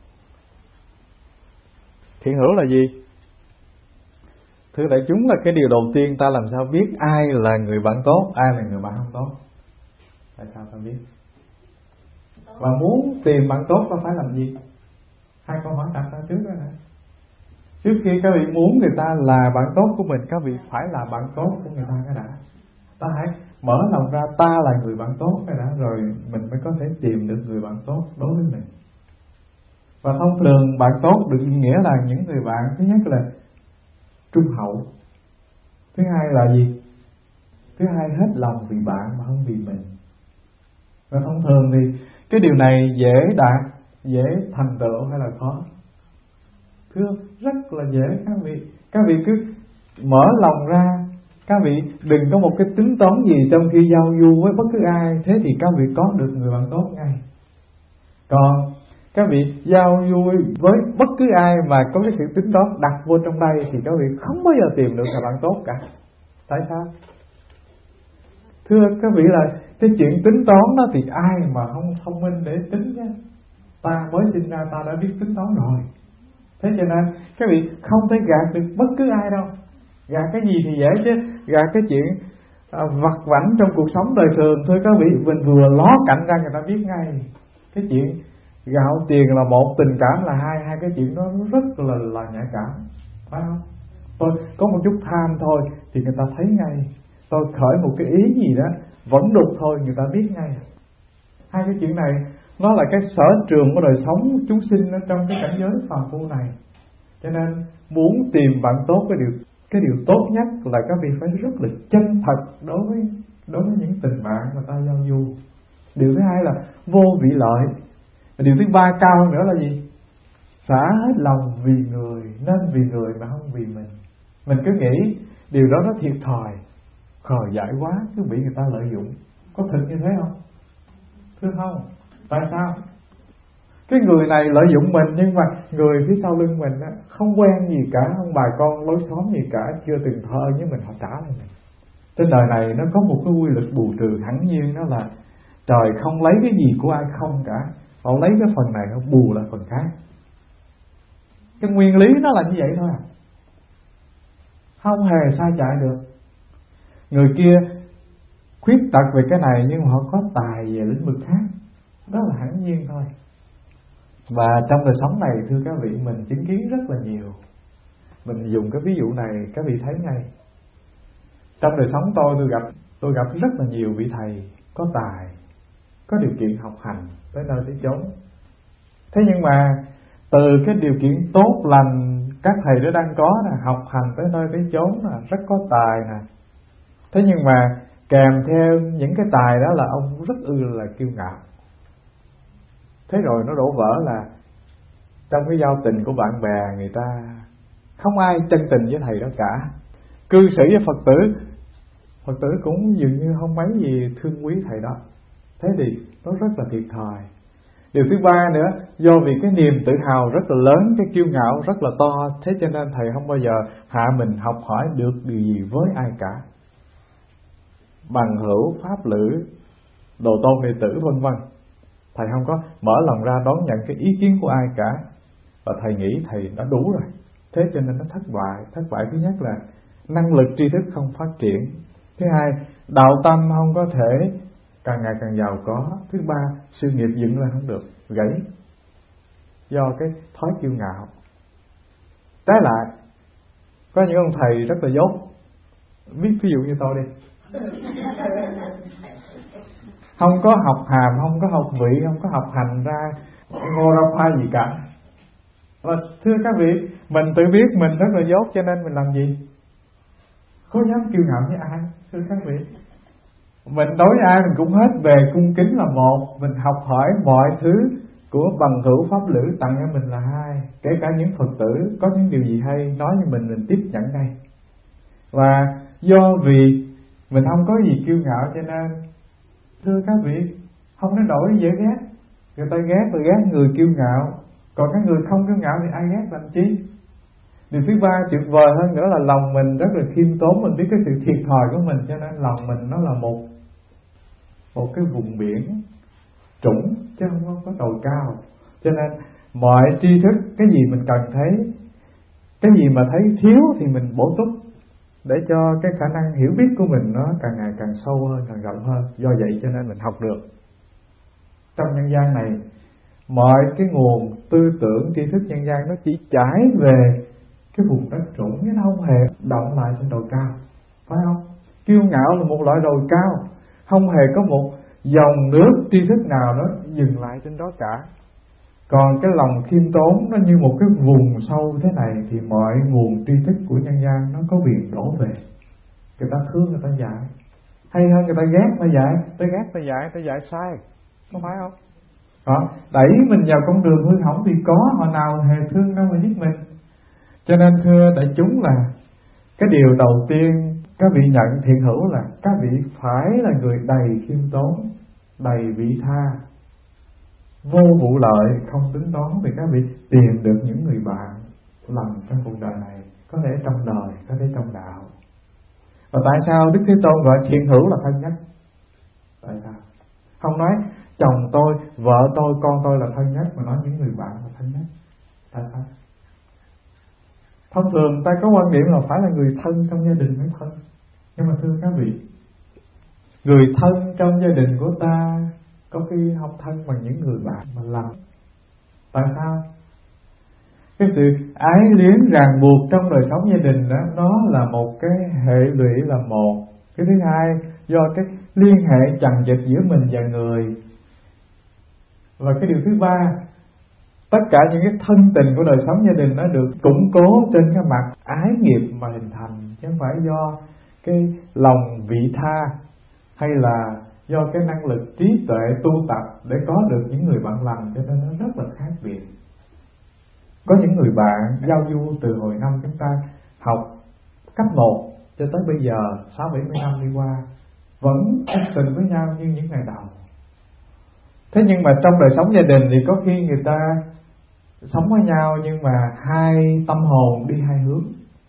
[SPEAKER 1] Thiện hữu là gì? Thưa đại chúng, là cái điều đầu tiên ta làm sao biết ai là người bạn tốt, ai là người bạn không tốt? Tại sao ta biết? Và muốn tìm bạn tốt ta phải làm gì? Hai câu hỏi đặt ra trước đó nè. Trước khi các vị muốn người ta là bạn tốt của mình, các vị phải là bạn tốt của người ta cái đã. Ta hãy mở lòng ra, ta là người bạn tốt cái đã, rồi mình mới có thể tìm được người bạn tốt đối với mình. Và thông thường bạn tốt được nghĩa là những người bạn, thứ nhất là trung hậu, thứ hai là gì? Thứ hai hết lòng vì bạn mà không vì mình. Và thông thường thì cái điều này dễ đạt, dễ thành tựu hay là khó? Thưa, rất là dễ các vị. Các vị cứ mở lòng ra, các vị đừng có một cái tính toán gì trong khi giao du với bất cứ ai, thế thì các vị có được người bạn tốt ngay. Còn các vị giao du với bất cứ ai mà có cái sự tính toán đặt vô trong đây thì các vị không bao giờ tìm được người bạn tốt cả. Tại sao? Thưa các vị, là cái chuyện tính toán đó thì ai mà không thông minh để tính chứ. Ta mới sinh ra ta đã biết tính toán rồi. Thế cho nên các vị không thể gạt được bất cứ ai đâu. Gạt cái gì thì dễ chứ, gạt cái chuyện vặt vãnh trong cuộc sống đời thường thôi các vị, mình vừa ló cạnh ra người ta biết ngay. Cái chuyện gạo tiền là một, tình cảm là hai cái chuyện đó rất là nhạy cảm, phải không? Tôi có một chút tham thôi thì người ta thấy ngay. Tôi khởi một cái ý gì đó vẫn đục thôi, người ta biết ngay. Hai cái chuyện này nó là cái sở trường của đời sống chúng sinh ở trong cái cảnh giới phàm phu này. Cho nên muốn tìm bạn tốt, cái điều tốt nhất là các vị phải rất là chân thật đối với những tình bạn mà ta giao du. Điều thứ hai là vô vị lợi. Và điều thứ ba cao hơn nữa là gì? Xả hết lòng vì người, nên vì người mà không vì mình. Mình cứ nghĩ điều đó nó thiệt thòi, khờ dại quá, cứ bị người ta lợi dụng. Có thực như thế không? Thưa không. Tại sao? Cái người này lợi dụng mình, nhưng mà người phía sau lưng mình không quen gì cả, không bà con lối xóm gì cả, chưa từng thơ với mình, họ trả lại mình. Trên đời này nó có một cái quy luật bù trừ hẳn nhiên, đó là trời không lấy cái gì của ai không cả, họ lấy cái phần này họ bù lại phần khác. Cái nguyên lý nó là như vậy thôi à, không hề sai chạy được. Người kia khuyết tật về cái này nhưng họ có tài về lĩnh vực khác, đó là hẳn nhiên thôi. Và trong đời sống này thưa các vị, mình chứng kiến rất là nhiều. Mình dùng cái ví dụ này các vị thấy ngay. Trong đời sống tôi gặp rất là nhiều vị thầy có tài, có điều kiện học hành tới nơi tới chốn. Thế nhưng mà từ cái điều kiện tốt lành các thầy đã đang có nè, học hành tới nơi tới chốn nè, rất có tài nè. Thế nhưng mà kèm theo những cái tài đó là ông rất là kiêu ngạo. Thế rồi nó đổ vỡ là trong cái giao tình của bạn bè, người ta không ai chân tình với thầy đó cả. Cư xử với Phật tử cũng dường như không mấy gì thương quý thầy đó. Thế thì nó rất là thiệt thòi. Điều thứ ba nữa, do vì cái niềm tự hào rất là lớn, cái kiêu ngạo rất là to, thế cho nên thầy không bao giờ hạ mình học hỏi được điều gì với ai cả. Bằng hữu, pháp lữ, đồ tôn đệ tử vân vân, thầy không có mở lòng ra đón nhận cái ý kiến của ai cả. Và thầy nghĩ thầy đã đủ rồi, thế cho nên nó thất bại. Thất bại thứ nhất là năng lực tri thức không phát triển. Thứ hai, đạo tâm không có thể càng ngày càng giàu có. Thứ ba, sự nghiệp dựng lên không được, gãy do cái thói kiêu ngạo. Trái lại, có những ông thầy rất là dốt. Viết ví dụ như tôi đi, không có học hàm, không có học vị, không có học hành ra ngô ra khoa gì cả. Và thưa các vị, mình tự biết mình rất là dốt, cho nên mình làm gì? Có dám kiêu ngạo với ai? Thưa các vị, mình đối với ai mình cũng hết về cung kính là một, mình học hỏi mọi thứ của bằng hữu pháp lữ tặng cho mình là hai. Kể cả những Phật tử có những điều gì hay nói với mình tiếp nhận ngay. Và do vì mình không có gì kiêu ngạo cho nên thưa các vị, không đến nỗi dễ ghét. Người ta ghét là ghét người kiêu ngạo, còn cái người không kiêu ngạo thì ai ghét làm chi. Điều thứ ba tuyệt vời hơn nữa là lòng mình rất là khiêm tốn, mình biết cái sự thiệt thòi của mình, cho nên lòng mình nó là một cái vùng biển trũng chứ không có đồi cao. Cho nên mọi tri thức, cái gì mình cần thấy, cái gì mà thấy thiếu thì mình bổ túc, để cho cái khả năng hiểu biết của mình nó càng ngày càng sâu hơn, càng rộng hơn. Do vậy cho nên mình học được. Trong nhân gian này, mọi cái nguồn tư tưởng tri thức nhân gian nó chỉ trải về cái vùng đất trũng, cái nó không hề động lại trên đồi cao, phải không? Kiêu ngạo là một loại đồi cao, không hề có một dòng nước tri thức nào đó dừng lại trên đó cả. Còn cái lòng khiêm tốn nó như một cái vùng sâu thế này, thì mọi nguồn tri thức của nhân gian nó có quyền đổ về. Người ta thương người ta dạy, hay hơn người ta ghét người ta dạy. Ta ghét ta dạy sai, không phải không? Đó, đẩy mình vào con đường hư hỏng thì có họ nào hề thương đâu mà giết mình. Cho nên thưa đại chúng là cái điều đầu tiên các vị nhận thiện hữu là các vị phải là người đầy khiêm tốn, đầy vị tha, vô vụ lợi, không tính toán, vì các vị tìm được những người bạn lành trong cuộc đời này, có thể trong đời, có thể trong đạo. Và tại sao Đức Thế Tôn gọi thiện hữu là thân nhất? Tại sao? Không nói chồng tôi, vợ tôi, con tôi là thân nhất, mà nói những người bạn là thân nhất. Tại sao? Thông thường ta có quan điểm là phải là người thân trong gia đình mới thân. Nhưng mà thưa các vị, người thân trong gia đình của ta có khi không thân bằng những người bạn mà lầm. Tại sao? Cái sự ái luyến ràng buộc trong đời sống gia đình đó, nó là một cái hệ lụy là một. Cái thứ hai, do cái liên hệ chằng chịt giữa mình và người. Và cái điều thứ ba, tất cả những cái thân tình của đời sống gia đình nó được củng cố trên cái mặt ái nghiệp mà hình thành, chứ không phải do cái lòng vị tha hay là do cái năng lực trí tuệ tu tập để có được những người bạn lành, cho nên nó rất là khác biệt. Có những người bạn giao du từ hồi năm chúng ta học cấp 1 cho tới bây giờ 60-70 năm đi qua, vẫn thân tình với nhau như những ngày đầu. Thế nhưng mà trong đời sống gia đình thì có khi người ta sống với nhau nhưng mà hai tâm hồn đi hai hướng.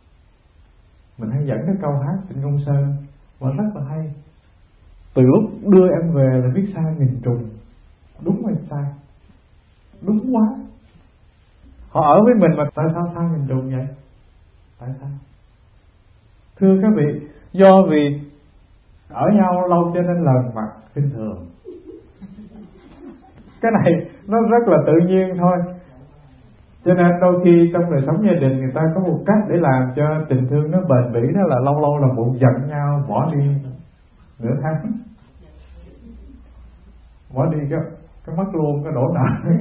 [SPEAKER 1] Mình hay dẫn cái câu hát trên Công Sơn mà rất là hay: từ lúc đưa em về là biết xa nghìn trùng. Đúng hay sai? Đúng quá. Họ ở với mình mà tại sao xa nghìn trùng vậy? Tại sao? Thưa các vị, do vì ở nhau lâu cho nên lần mặt khinh thường. Cái này nó rất là tự nhiên thôi. Cho nên đôi khi trong đời sống gia đình người ta có một cách để làm cho tình thương nó bền bỉ, đó là lâu lâu là một giận nhau bỏ đi nửa tháng, bỏ đi cái mất luôn, cái đổ nợ.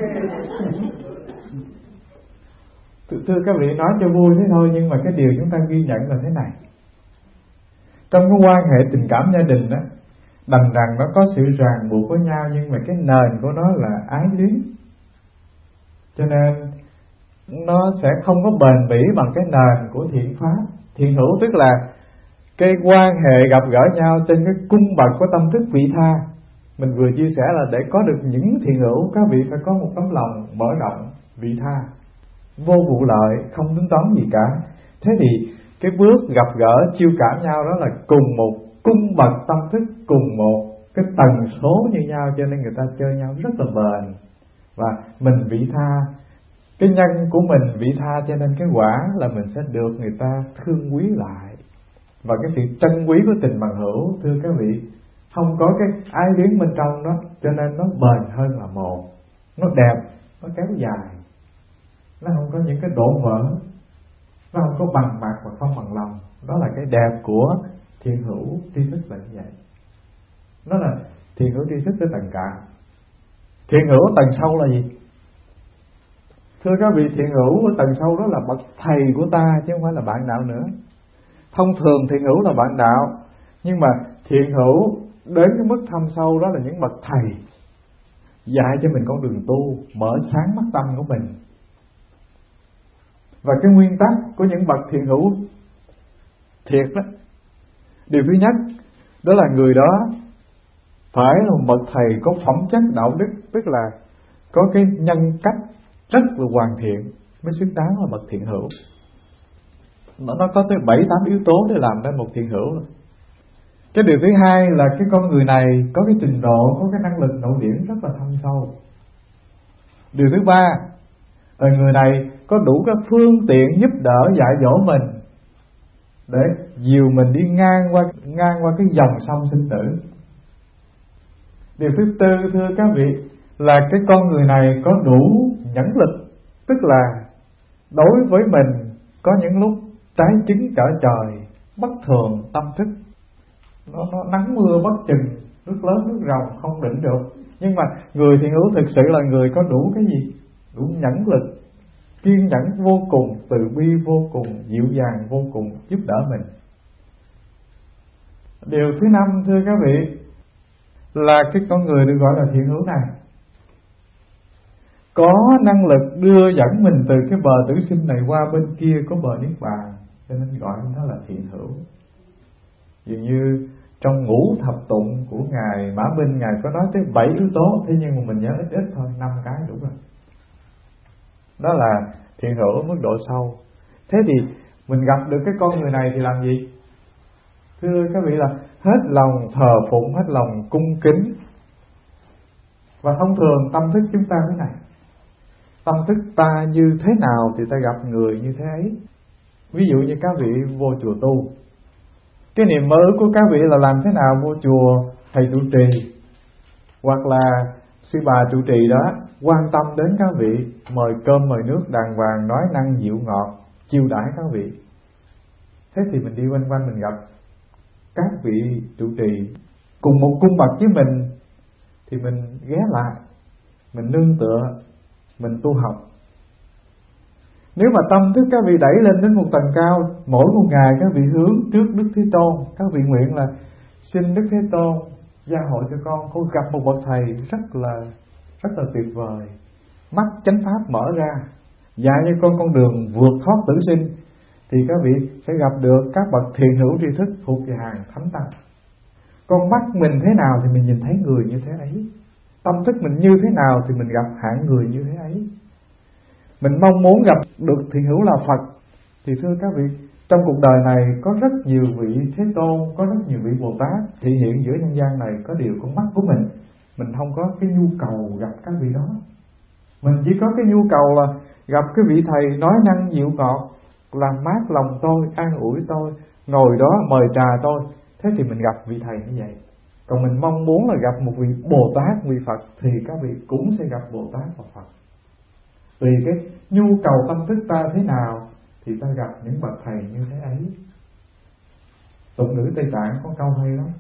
[SPEAKER 1] Thưa các vị, nói cho vui thế thôi, nhưng mà cái điều chúng ta ghi nhận là thế này: trong cái quan hệ tình cảm gia đình đó, đành rằng nó có sự ràng buộc với nhau, nhưng mà cái nền của nó là ái luyến, cho nên nó sẽ không có bền bỉ bằng cái nền của thiện pháp. Thiện hữu tức là cái quan hệ gặp gỡ nhau trên cái cung bậc của tâm thức vị tha. Mình vừa chia sẻ là để có được những thiện hữu, các vị phải có một tấm lòng mở rộng, vị tha, vô vụ lợi, không tính toán gì cả. Thế thì cái bước gặp gỡ chiêu cảm nhau đó là cùng một cung bậc tâm thức, cùng một cái tần số như nhau, cho nên người ta chơi nhau rất là bền. Và mình vị tha, cái nhân của mình vị tha, cho nên cái quả là mình sẽ được người ta thương quý lại. Và cái sự trân quý của tình bằng hữu, thưa các vị, không có cái ái luyến bên trong đó, cho nên nó bền hơn là một. Nó đẹp, nó kéo dài, nó không có những cái đổ vỡ, nó không có bằng mặt và không bằng lòng. Đó là cái đẹp của thiện hữu tri thức là như vậy. Nó là thiện hữu tri thức tới tầng cạn. Thiện hữu tầng sâu là gì? Thưa các vị, thiện hữu ở tầng sâu đó là bậc thầy của ta, chứ không phải là bạn đạo nữa. Thông thường thiện hữu là bạn đạo, nhưng mà thiện hữu đến cái mức thâm sâu đó là những bậc thầy dạy cho mình con đường tu, mở sáng mắt tâm của mình. Và cái nguyên tắc của những bậc thiện hữu thiệt đó, điều thứ nhất đó là người đó phải là một bậc thầy có phẩm chất đạo đức, tức là có cái nhân cách rất là hoàn thiện mới xứng đáng là bậc thiện hữu. Nó có tới 7-8 yếu tố để làm nên một thiện hữu. Cái điều thứ hai là cái con người này có cái trình độ, có cái năng lực nội điển rất là thâm sâu. Điều thứ ba là người này có đủ các phương tiện giúp đỡ dạy dỗ mình để dìu mình đi ngang qua cái dòng sông sinh tử. Điều thứ tư, thưa các vị, là cái con người này có đủ nhẫn lực, tức là đối với mình có những lúc trái chứng trở trời, bất thường tâm thức, nó nắng mưa bất chừng, nước lớn nước ròng không định được. Nhưng mà người thiện hữu thực sự là người có đủ cái gì? Đủ nhẫn lực, kiên nhẫn vô cùng, từ bi vô cùng, dịu dàng vô cùng, giúp đỡ mình. Điều thứ 5 thưa các vị, là cái con người được gọi là thiện hữu này có năng lực đưa dẫn mình từ cái bờ tử sinh này qua bên kia có bờ niết bàn, cho nên gọi nó là thiện hữu. Dường như trong ngũ thập tụng của Ngài Mã Binh, Ngài có nói tới 7 yếu tố, thế nhưng mà mình nhớ ít ít thôi, 5 cái đủ rồi. Đó là thiện hữu ở mức độ sâu. Thế thì mình gặp được cái con người này thì làm gì? Thưa các vị là hết lòng thờ phụng, hết lòng cung kính. Và thông thường tâm thức chúng ta thế này, tâm thức ta như thế nào thì ta gặp người như thế ấy. Ví dụ như các vị vô chùa tu, cái niềm mơ ước của các vị là làm thế nào vô chùa thầy trụ trì hoặc là sư bà trụ trì đó quan tâm đến các vị, mời cơm mời nước đàng hoàng, nói năng dịu ngọt, chiêu đãi các vị. Thế thì mình đi quanh quanh mình gặp các vị trụ trì cùng một cung bậc với mình thì mình ghé lại, mình nương tựa, mình tu học. Nếu mà tâm thức các vị đẩy lên đến một tầng cao, mỗi một ngày các vị hướng trước Đức Thế Tôn, các vị nguyện là xin Đức Thế Tôn gia hộ cho con gặp một bậc thầy rất là tuyệt vời, mắt chánh pháp mở ra, dạy cho con đường vượt thoát tử sinh, thì các vị sẽ gặp được các bậc thiện hữu tri thức thuộc về hàng thánh tăng. Con mắt mình thế nào thì mình nhìn thấy người như thế ấy, tâm thức mình như thế nào thì mình gặp hạng người như thế ấy. Mình mong muốn gặp được thiện hữu là Phật thì thưa các vị, trong cuộc đời này có rất nhiều vị Thế Tôn, có rất nhiều vị Bồ Tát thị hiện giữa nhân gian này. Có điều con mắt của mình không có cái nhu cầu gặp các vị đó. Mình chỉ có cái nhu cầu là gặp cái vị thầy nói năng dịu ngọt, làm mát lòng tôi, an ủi tôi, ngồi đó mời trà tôi. Thế thì mình gặp vị thầy như vậy. Còn mình mong muốn là gặp một vị Bồ Tát, vị Phật thì các vị cũng sẽ gặp Bồ Tát và Phật. Tùy cái nhu cầu tâm thức ta thế nào thì ta gặp những bậc thầy như thế ấy. Tục ngữ Tây Tạng có câu hay lắm: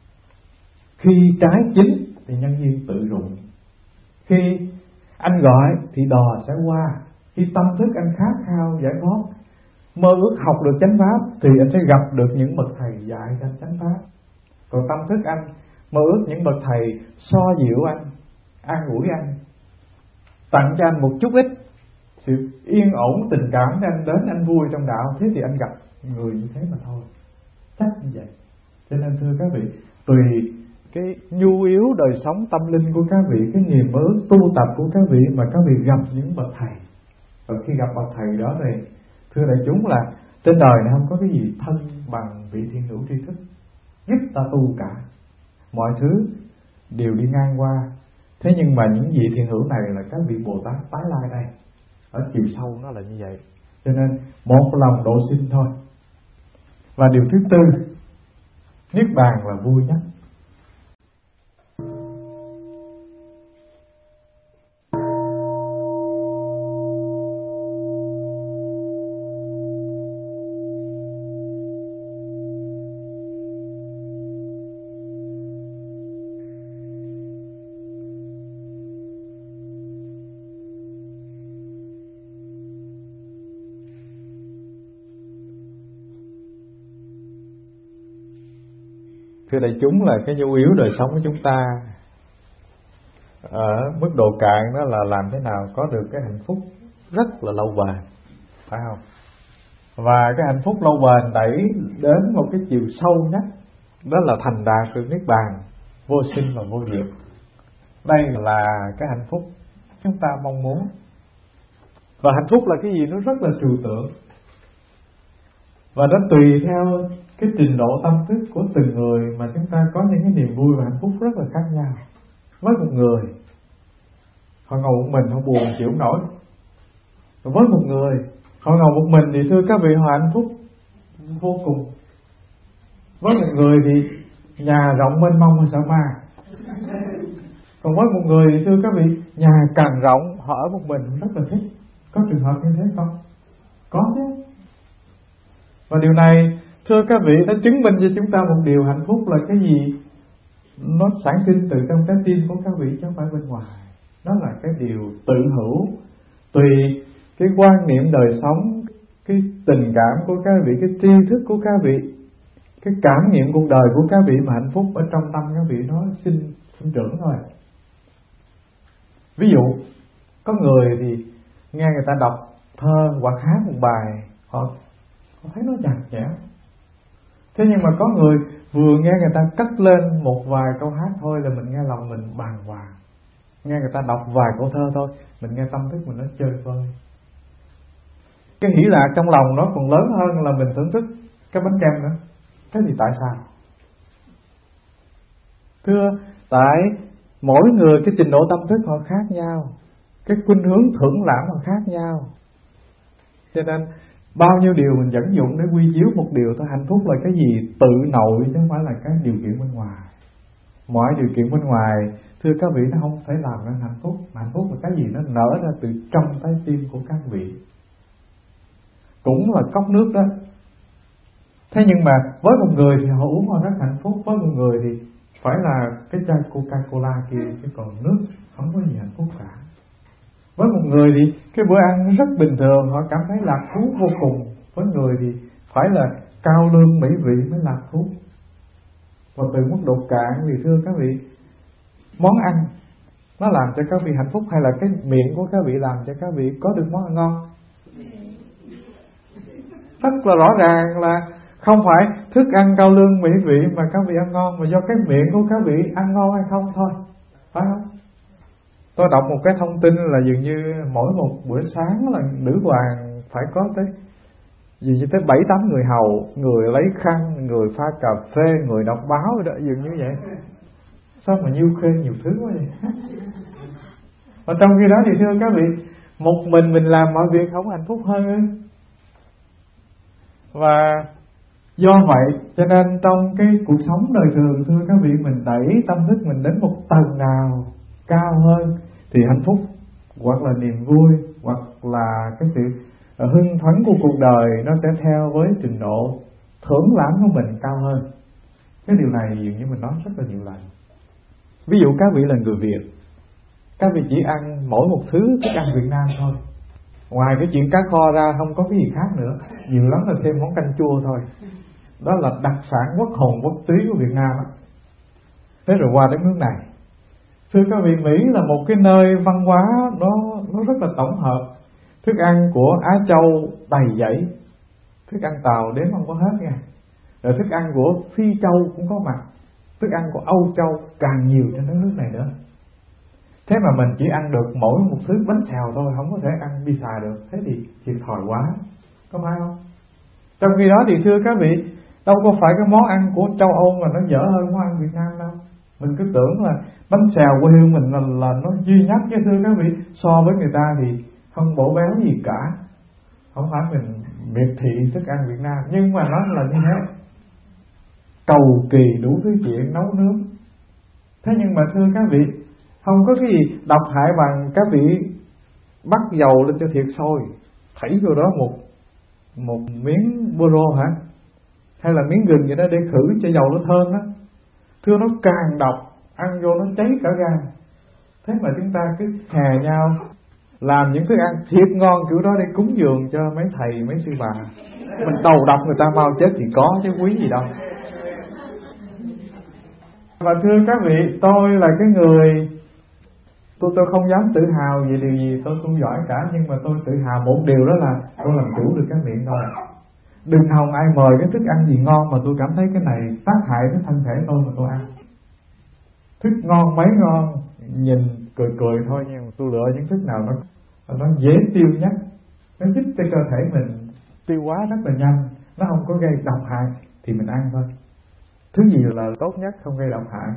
[SPEAKER 1] khi trái chín thì nhân duyên tự rụng, khi anh gọi thì đò sẽ qua. Khi tâm thức anh khát khao giải thoát, mơ ước học được chánh pháp thì anh sẽ gặp được những bậc thầy dạy cho anh chánh pháp. Còn tâm thức anh mơ ước những bậc thầy so dịu anh, an ủi anh, tặng cho anh một chút ít sự yên ổn tình cảm để anh đến anh vui trong đạo, thế thì anh gặp người như thế mà thôi. Chắc như vậy. Cho nên thưa các vị, tùy cái nhu yếu đời sống tâm linh của các vị, cái niềm mơ ước tu tập của các vị mà các vị gặp những bậc thầy. Và khi gặp bậc thầy đó thì thưa đại chúng là trên đời này không có cái gì thân bằng vị thiện hữu tri thức, giúp ta tu cả. Mọi thứ đều đi ngang qua. Thế nhưng mà những vị thiện hữu này là các vị Bồ Tát tái lai đây. Ở chiều sâu nó là như vậy. Cho nên một lòng độ sinh thôi. Và điều thứ tư, niết bàn là vui nhất. Thưa đại chúng là cái nhu yếu đời sống của chúng ta ở mức độ cạn đó là làm thế nào có được cái hạnh phúc rất là lâu bền, phải không? Và cái hạnh phúc lâu bền đẩy đến một cái chiều sâu nhất, đó là thành đạt được niết bàn vô sinh và vô diệt. Đây là cái hạnh phúc chúng ta mong muốn. Và hạnh phúc là cái gì? Nó rất là trừu tượng, và nó tùy theo cái trình độ tâm thức của từng người mà chúng ta có những cái niềm vui và hạnh phúc rất là khác nhau. Với một người họ ngồi một mình, họ buồn chịu không nổi. Và với một người họ ngồi một mình thì thưa các vị, họ hạnh phúc vô cùng. Với một người thì nhà rộng mênh mông mà sợ ma. Còn với một người thì thưa các vị, nhà càng rộng họ ở một mình rất là thích. Có trường hợp như thế không? Có chứ. Và điều này thưa các vị nó chứng minh cho chúng ta một điều, hạnh phúc là cái gì? Nó sản sinh từ trong trái tim của các vị chứ không phải bên ngoài. Đó là cái điều tự hữu, tùy cái quan niệm đời sống, cái tình cảm của các vị, cái tri thức của các vị, cái cảm nghiệm cuộc đời của các vị mà hạnh phúc ở trong tâm các vị nó sinh trưởng thôi. Ví dụ có người thì nghe người ta đọc thơ hoặc hát một bài, họ thấy nó nhạt nhẽo. Thế nhưng mà có người vừa nghe người ta cất lên một vài câu hát thôi là mình nghe lòng mình bàng hoàng. Nghe người ta đọc vài câu thơ thôi, mình nghe tâm thức mình nó chơi vơi. Cái hỷ lạc trong lòng nó còn lớn hơn là mình thưởng thức cái bánh kem nữa. Thế thì tại sao? Thưa, tại mỗi người cái trình độ tâm thức họ khác nhau, cái khuynh hướng thưởng lãm họ khác nhau. Cho nên bao nhiêu điều mình dẫn dụng để quy chiếu một điều thôi. Hạnh phúc là cái gì? Tự nội chứ không phải là cái điều kiện bên ngoài. Mọi điều kiện bên ngoài thưa các vị nó không thể làm nên hạnh phúc. Hạnh phúc là cái gì? Nó nở ra từ trong trái tim của các vị. Cũng là cốc nước đó. Thế nhưng mà với một người thì họ uống họ rất hạnh phúc, với một người thì phải là cái chai Coca-Cola kia, chứ còn nước không có gì hạnh phúc cả. Với một người thì cái bữa ăn rất bình thường, họ cảm thấy lạc thú vô cùng. Với người thì phải là cao lương mỹ vị mới lạc thú. Và từ mức độ cạn thì thưa các vị, món ăn nó làm cho các vị hạnh phúc, hay là cái miệng của các vị làm cho các vị có được món ăn ngon? Rất là rõ ràng là không phải thức ăn cao lương mỹ vị mà các vị ăn ngon, mà do cái miệng của các vị ăn ngon hay không thôi, phải không? Tôi đọc một cái thông tin là dường như mỗi một bữa sáng là nữ hoàng phải có tới dường như tới 7-8 người hầu, người lấy khăn, người pha cà phê, người đọc báo đó, dường như vậy. Sao mà nhiêu khê nhiều thứ quá vậy? Và trong khi đó thì thưa các vị, một mình làm mọi việc không hạnh phúc hơn ư? Và do vậy cho nên trong cái cuộc sống đời thường thưa các vị, mình đẩy tâm thức mình đến một tầng nào cao hơn thì hạnh phúc hoặc là niềm vui hoặc là cái sự hưng phấn của cuộc đời nó sẽ theo với trình độ thưởng lãm của mình cao hơn. Cái điều này dường như mình nói rất là nhiều lần. Ví dụ các vị là người Việt, các vị chỉ ăn mỗi một thứ thức ăn Việt Nam thôi. Ngoài cái chuyện cá kho ra không có cái gì khác nữa, nhiều lắm là thêm món canh chua thôi. Đó là đặc sản quốc hồn quốc túy của Việt Nam. Thế rồi qua đất nước này, thưa các vị, Mỹ là một cái nơi văn hóa nó rất là tổng hợp. Thức ăn của Á Châu đầy dẫy, thức ăn Tàu đếm không có hết nha. Rồi thức ăn của Phi Châu cũng có mặt, thức ăn của Âu Châu càng nhiều trên đất nước này nữa. Thế mà mình chỉ ăn được mỗi một thứ bánh xèo thôi, không có thể ăn pizza được. Thế thì thiệt thòi quá, có phải không? Trong khi đó thì thưa các vị, đâu có phải cái món ăn của châu Âu mà nó dở hơn món ăn Việt Nam đâu. Mình cứ tưởng là bánh xèo quê hương mình là nó duy nhất, chứ thưa các vị, so với người ta thì không bổ béo gì cả. Không phải mình miệt thị thức ăn Việt Nam, nhưng mà nó là như thế, cầu kỳ đủ thứ chuyện nấu nướng. Thế nhưng mà thưa các vị, không có cái gì độc hại bằng các vị bắt dầu lên cho thiệt sôi, thảy vô đó một miếng bơ rô hả, hay là miếng gừng vậy đó để khử cho dầu nó thơm đó. Thưa nó càng độc, ăn vô nó cháy cả gan. Thế mà chúng ta cứ hè nhau làm những thức ăn thiệt ngon kiểu đó để cúng dường cho mấy thầy mấy sư bà. Mình đầu độc người ta mau chết thì có chứ quý gì đâu. Và thưa các vị, tôi là cái người tôi không dám tự hào về điều gì tôi không giỏi cả, nhưng mà tôi tự hào một điều đó là tôi làm chủ được cái miệng thôi. Đừng hòng ai mời cái thức ăn gì ngon mà tôi cảm thấy cái này tác hại với thân thể tôi mà tôi ăn. Thức ngon mấy ngon, nhìn cười thôi, nhưng mà tôi lựa những thức nào nó dễ tiêu nhất, nó giúp cho cơ thể mình tiêu hóa rất là nhanh, nó không có gây độc hại thì mình ăn thôi. Thứ gì là tốt nhất không gây độc hại?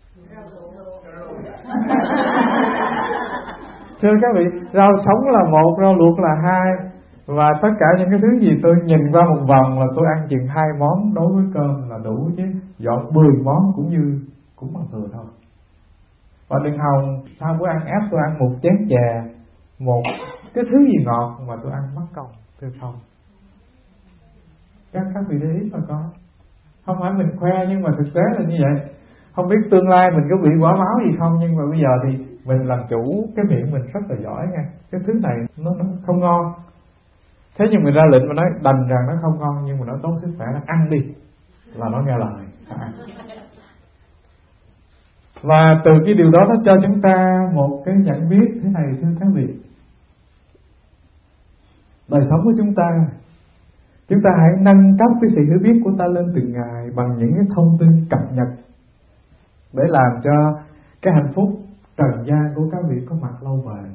[SPEAKER 1] Thưa các vị, rau sống là một, rau luộc là hai, và tất cả những cái thứ gì tôi nhìn qua một vòng là tôi ăn chừng 2 món đối với cơm là đủ, chứ dọn 10 món cũng bằng thừa thôi. Và đừng hòng sau bữa ăn ép tôi ăn một chén chè, một cái thứ gì ngọt mà tôi ăn mất công, thưa không. Các vị để ý mà coi. Không phải mình khoe nhưng mà thực tế là như vậy. Không biết tương lai mình có bị quả báo gì không, nhưng mà bây giờ thì mình làm chủ cái miệng mình rất là giỏi nha. Cái thứ này nó không ngon, thế nhưng mình ra lệnh mà nói đành rằng nó không ngon, nhưng mà nó tốt sức khỏe, nó ăn đi là nó nghe lời. Và từ cái điều đó nó cho chúng ta một cái nhận biết thế này thưa các vị. Đời sống của chúng ta hãy nâng cấp cái sự hiểu biết của ta lên từng ngày bằng những cái thông tin cập nhật để làm cho cái hạnh phúc trần gian của các vị có mặt lâu bền.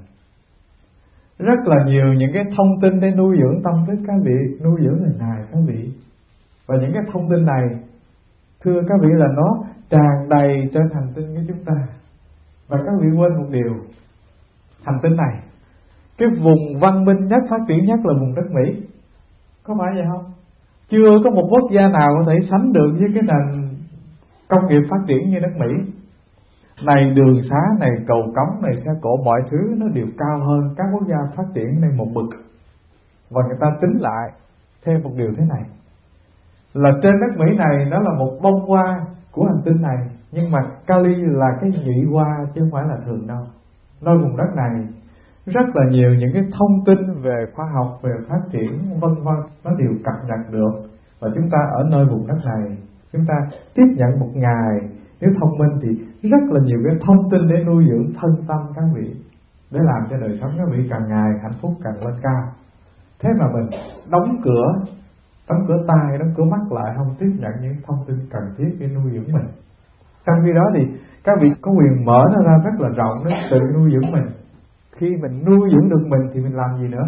[SPEAKER 1] Rất là nhiều những cái thông tin để nuôi dưỡng tâm thức các vị, nuôi dưỡng hình hài các vị. Và những cái thông tin này thưa các vị là nó tràn đầy trên hành tinh của chúng ta. Và các vị quên một điều, hành tinh này, cái vùng văn minh nhất, phát triển nhất là vùng đất Mỹ. Có phải vậy không? Chưa có một quốc gia nào có thể sánh được với cái nền công nghiệp phát triển như nước Mỹ. Này đường xá, này cầu cống, này xe cộ, mọi thứ nó đều cao hơn các quốc gia phát triển lên một bậc. Và người ta tính lại thêm một điều thế này, là trên đất Mỹ này nó là một bông hoa của hành tinh này, nhưng mà Kali là cái nhụy hoa chứ không phải là thường đâu. Nơi vùng đất này rất là nhiều những cái thông tin về khoa học, về phát triển vân vân, nó đều cập nhật được. Và chúng ta ở nơi vùng đất này, chúng ta tiếp nhận một ngày, nếu thông minh thì rất là nhiều cái thông tin để nuôi dưỡng thân tâm các vị, để làm cho đời sống các vị càng ngày hạnh phúc càng lên cao. Thế mà mình đóng cửa tai, đóng cửa mắt lại, không tiếp nhận những thông tin cần thiết để nuôi dưỡng mình. Trong khi đó thì các vị có quyền mở nó ra rất là rộng để tự nuôi dưỡng mình. Khi mình nuôi dưỡng được mình thì mình làm gì nữa?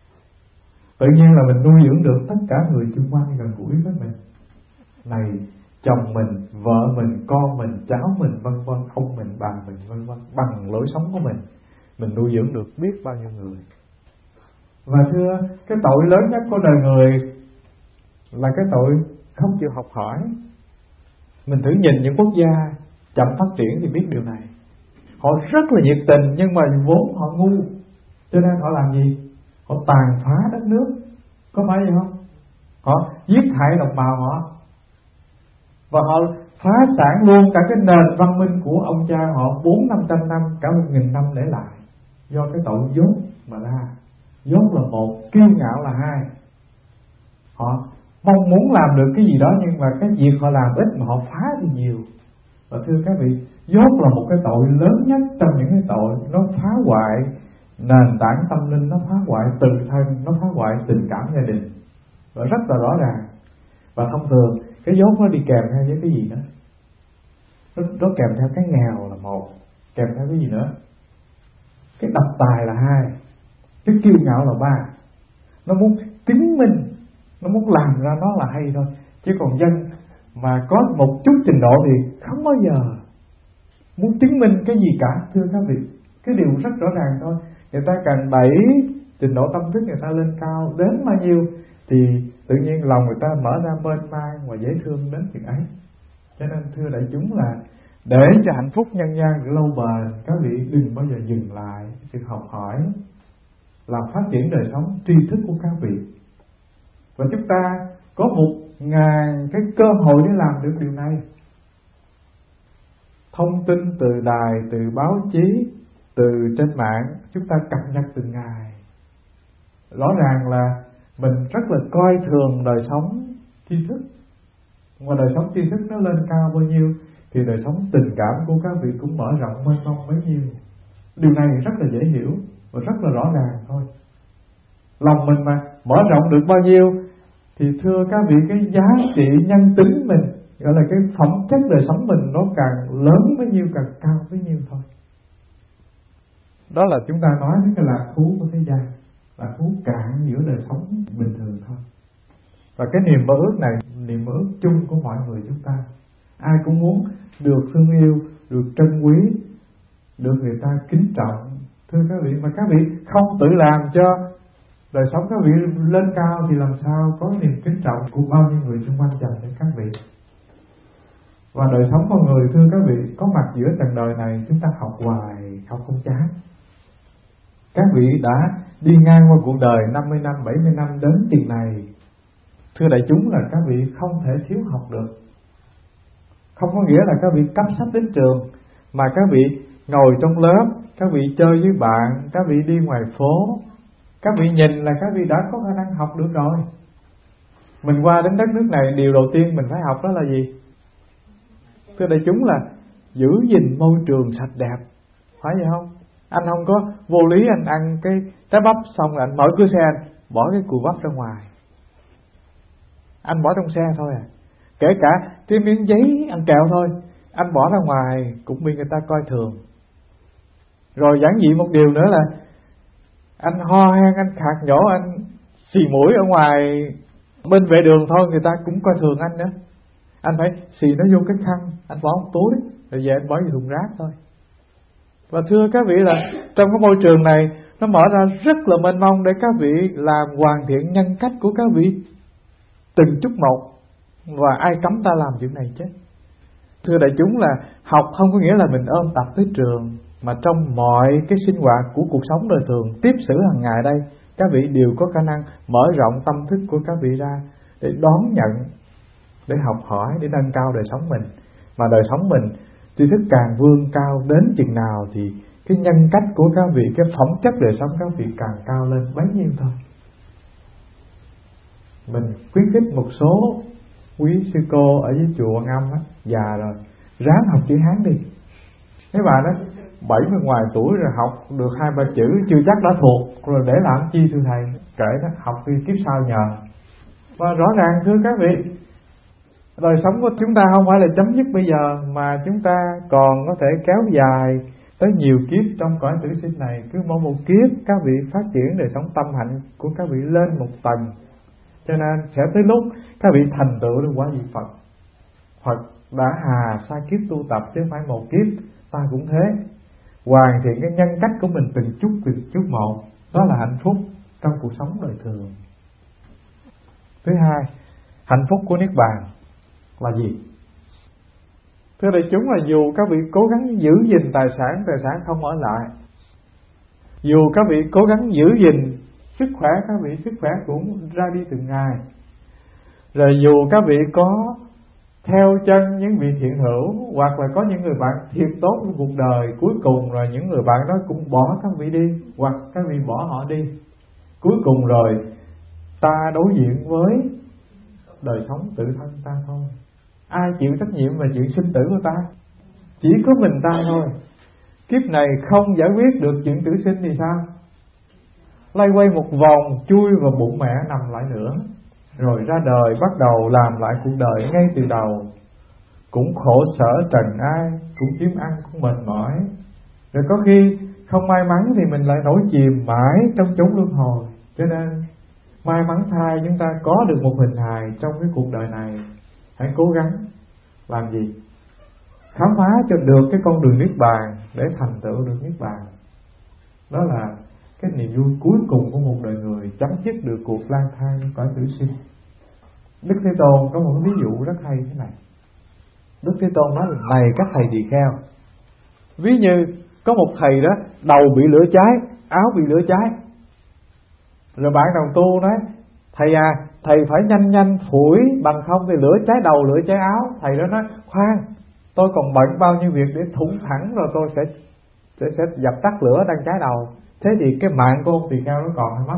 [SPEAKER 1] Tự nhiên là mình nuôi dưỡng được tất cả người xung quanh gần gũi với mình. Này chồng mình, vợ mình, con mình, cháu mình, vân vân, ông mình, bà mình, vân vân, bằng lối sống của mình nuôi dưỡng được biết bao nhiêu người. Và thưa, cái tội lớn nhất của đời người là cái tội không chịu học hỏi. Mình thử nhìn những quốc gia chậm phát triển thì biết điều này. Họ rất là nhiệt tình nhưng mà vốn họ ngu, cho nên họ làm gì? Họ tàn phá đất nước. Có phải vậy không? Họ giết hại đồng bào họ, và họ phá sản luôn cả cái nền văn minh của ông cha họ 400-500 năm, cả 1.000 năm để lại. Do cái tội dốt mà ra. Dốt là một, kiêu ngạo là hai. Họ mong muốn làm được cái gì đó, nhưng mà cái việc họ làm ít mà họ phá thì nhiều. Và thưa các vị, dốt là một cái tội lớn nhất trong những cái tội. Nó phá hoại nền tảng tâm linh, nó phá hoại tự thân, nó phá hoại tình cảm gia đình, và rất là rõ ràng. Và thông thường cái dốt nó đi kèm theo với cái gì nữa? Nó kèm theo cái nghèo là một, kèm theo cái gì nữa? Cái độc tài là hai, cái kiêu ngạo là ba. Nó muốn chứng minh, nó muốn làm ra nó là hay thôi. Chứ còn dân mà có một chút trình độ thì không bao giờ muốn chứng minh cái gì cả, thưa các vị. Cái điều rất rõ ràng thôi. Người ta càng đẩy trình độ tâm thức người ta lên cao đến bao nhiêu thì tự nhiên lòng người ta mở ra mênh mang và dễ thương đến chừng ấy. Cho nên thưa đại chúng là để cho hạnh phúc nhân gian được lâu bền, các vị đừng bao giờ dừng lại sự học hỏi, làm phát triển đời sống tri thức của các vị. Và chúng ta có 1.000 cái cơ hội để làm được điều này. Thông tin từ đài, từ báo chí, từ trên mạng, chúng ta cập nhật từng ngày. Rõ ràng là mình rất là coi thường đời sống tri thức. Mà đời sống tri thức nó lên cao bao nhiêu thì đời sống tình cảm của các vị cũng mở rộng mênh mông bấy nhiêu. Điều này rất là dễ hiểu và rất là rõ ràng thôi. Lòng mình mà mở rộng được bao nhiêu thì thưa các vị, cái giá trị nhân tính mình, gọi là cái phẩm chất đời sống mình, nó càng lớn bấy nhiêu, càng cao bấy nhiêu thôi. Đó là chúng ta nói đến cái lạc thú của thế gian, lạc thú cạn giữa đời sống bình thường thôi. Và cái niềm mơ ước này, niềm mơ ước chung của mọi người chúng ta. Ai cũng muốn được thương yêu, được trân quý, được người ta kính trọng. Thưa các vị, mà các vị không tự làm cho đời sống các vị lên cao thì làm sao có niềm kính trọng của bao nhiêu người xung quanh dành cho các vị. Và đời sống con người, thưa các vị, có mặt giữa trần đời này, chúng ta học hoài, học không chán. Các vị đã đi ngang qua cuộc đời 50 năm, 70 năm đến chừng này, Thưa đại chúng, là các vị không thể thiếu học được. Không có nghĩa là các vị cắp sách đến trường, mà các vị ngồi trong lớp, các vị chơi với bạn, các vị đi ngoài phố, các vị nhìn là các vị đã có khả năng học được rồi. Mình qua đến đất nước này, điều đầu tiên mình phải học đó là gì? Thưa đại chúng, là giữ gìn môi trường sạch đẹp, phải vậy không? Anh không có vô lý anh ăn cái trái bắp xong rồi anh mở cửa xe anh bỏ cái cùi bắp ra ngoài, anh bỏ trong xe thôi à. Kể cả cái miếng giấy ăn kẹo thôi, anh bỏ ra ngoài cũng bị người ta coi thường. Rồi giản dị một điều nữa là anh ho han, anh khạc nhổ, anh xì mũi ở ngoài bên vệ đường thôi, người ta cũng coi thường anh nữa. Anh phải xì nó vô cái khăn, anh bỏ một túi, rồi về anh bỏ vào thùng rác thôi. Và thưa các vị, là trong cái môi trường này nó mở ra rất là mênh mông để các vị làm hoàn thiện nhân cách của các vị từng chút một, và ai cấm ta làm chuyện này chứ? Thưa đại chúng, là học không có nghĩa là mình ôm tập tới trường, mà trong mọi cái sinh hoạt của cuộc sống đời thường, tiếp xử hàng ngày đây, các vị đều có khả năng mở rộng tâm thức của các vị ra để đón nhận, để học hỏi, để nâng cao đời sống mình. Mà đời sống mình, tri thức càng vươn cao đến chừng nào thì cái nhân cách của các vị, cái phẩm chất đời sống các vị càng cao lên bấy nhiêu thôi. Mình khuyến khích một số quý sư cô ở dưới chùa Quan Âm á, già rồi, ráng học chữ Hán đi. Mấy bà đó 70 ngoài tuổi rồi học được 2-3 chữ chưa chắc đã thuộc, rồi để làm chi thưa thầy? Kể đó, học đi kiếp sau nhờ. Và rõ ràng thưa các vị, đời sống của chúng ta không phải là chấm dứt bây giờ, mà chúng ta còn có thể kéo dài tới nhiều kiếp trong cõi tử sinh này. Cứ mỗi một kiếp các vị phát triển đời sống tâm hạnh của các vị lên một tầng, cho nên sẽ tới lúc các vị thành tựu được quả vị Phật. Phật đã hà sa kiếp tu tập chứ không phải một kiếp. Ta cũng thế, hoàn thiện cái nhân cách của mình từng chút một, đó là hạnh phúc trong cuộc sống đời thường. Thứ hai, hạnh phúc của Niết Bàn là gì? Thưa đại chúng, là dù các vị cố gắng giữ gìn tài sản không ở lại, dù các vị cố gắng giữ gìn sức khỏe, các vị sức khỏe cũng ra đi từng ngày, rồi dù các vị có theo chân những vị thiện hữu, hoặc là có những người bạn thiệt tốt trong cuộc đời, cuối cùng rồi những người bạn đó cũng bỏ các vị đi, hoặc các vị bỏ họ đi, cuối cùng rồi ta đối diện với đời sống tự thân ta thôi. Ai chịu trách nhiệm về chuyện sinh tử của ta? Chỉ có mình ta thôi. Kiếp này không giải quyết được chuyện tử sinh thì sao? Lay quay một vòng, chui vào bụng mẹ nằm lại nữa, rồi ra đời bắt đầu làm lại cuộc đời ngay từ đầu. Cũng khổ sở trần ai, cũng kiếm ăn, cũng mệt mỏi. Rồi có khi không may mắn thì mình lại nổi chìm mãi trong chốn luân hồi. Cho nên may mắn thay chúng ta có được một hình hài trong cái cuộc đời này, hãy cố gắng làm gì? Khám phá cho được cái con đường Niết Bàn để thành tựu được Niết Bàn. Đó là cái niềm vui cuối cùng của một đời người, chấm dứt được cuộc lang thang cõi tử sinh. Đức Thế Tôn có một ví dụ rất hay thế này. Đức Thế Tôn nói là này các thầy tỳ kheo, ví như có một thầy đó đầu bị lửa cháy, áo bị lửa cháy, rồi bạn đồng tu nói thầy à, thầy phải nhanh phủi, bằng không thì lửa cháy đầu lửa cháy áo. Thầy đó nói khoan, tôi còn bận bao nhiêu việc để thủng thẳng rồi tôi sẽ dập tắt lửa đang cháy đầu. Thế thì cái mạng của ông tỳ kheo nó còn hay mất?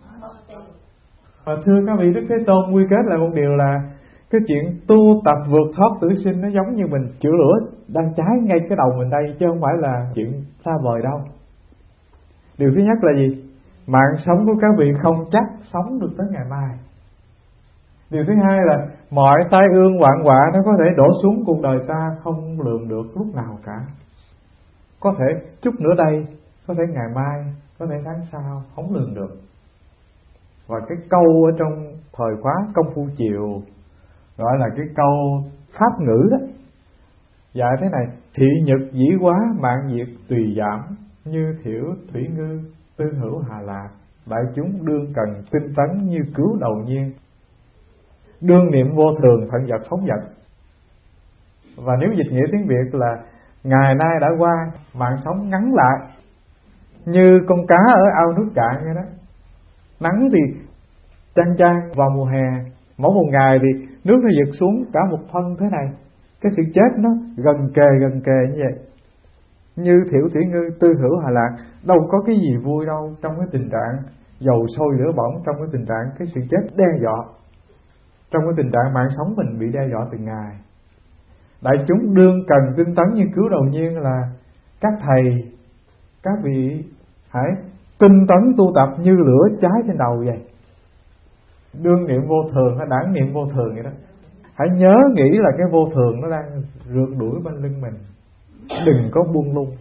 [SPEAKER 1] Và thưa các vị, Đức Thế Tôn quy kết lại một điều là cái chuyện tu tập vượt thoát tử sinh nó giống như mình chữa lửa đang cháy ngay cái đầu mình đây, chứ không phải là chuyện xa vời đâu. Điều thứ nhất là gì? Mạng sống của các vị không chắc sống được tới ngày mai. Điều thứ hai là mọi tai ương hoạn họa nó có thể đổ xuống cuộc đời ta không lường được lúc nào cả. Có thể chút nữa đây, có thể ngày mai, có thể tháng sau, không lường được. Và cái câu ở trong thời khóa Công Phu Chiều gọi là cái câu pháp ngữ đó, dạy thế này: thị nhật dĩ quá, mạng diệt tùy giảm, như thiểu thủy ngư, tương hữu hà lạc, đại chúng đương cần tinh tấn như cứu đầu nhiên, đương niệm vô thường, thận vật phóng vật. Và nếu dịch nghĩa tiếng Việt là ngày nay đã qua, mạng sống ngắn lại như con cá ở ao nước cạn vậy đó. Nắng thì chang vào mùa hè,
[SPEAKER 2] Mỗi một ngày thì nước nó giật xuống cả một phân thế này. Cái sự chết nó gần kề như vậy. Như Thiểu Thủy Ngư, Tư Hữu Hà Lạc, đâu có cái gì vui đâu trong cái tình trạng dầu sôi lửa bỏng, trong cái tình trạng cái sự chết đe dọa, trong cái tình trạng mạng sống mình bị đe dọa từng ngày. Đại chúng đương cần tinh tấn nghiên cứu đầu nhiên là các thầy, các vị hãy tinh tấn tu tập như lửa cháy trên đầu vậy. Đương niệm vô thường hay đẳng niệm vô thường vậy đó. Hãy nhớ nghĩ là cái vô thường nó đang rượt đuổi bên lưng mình, đừng có buông lung.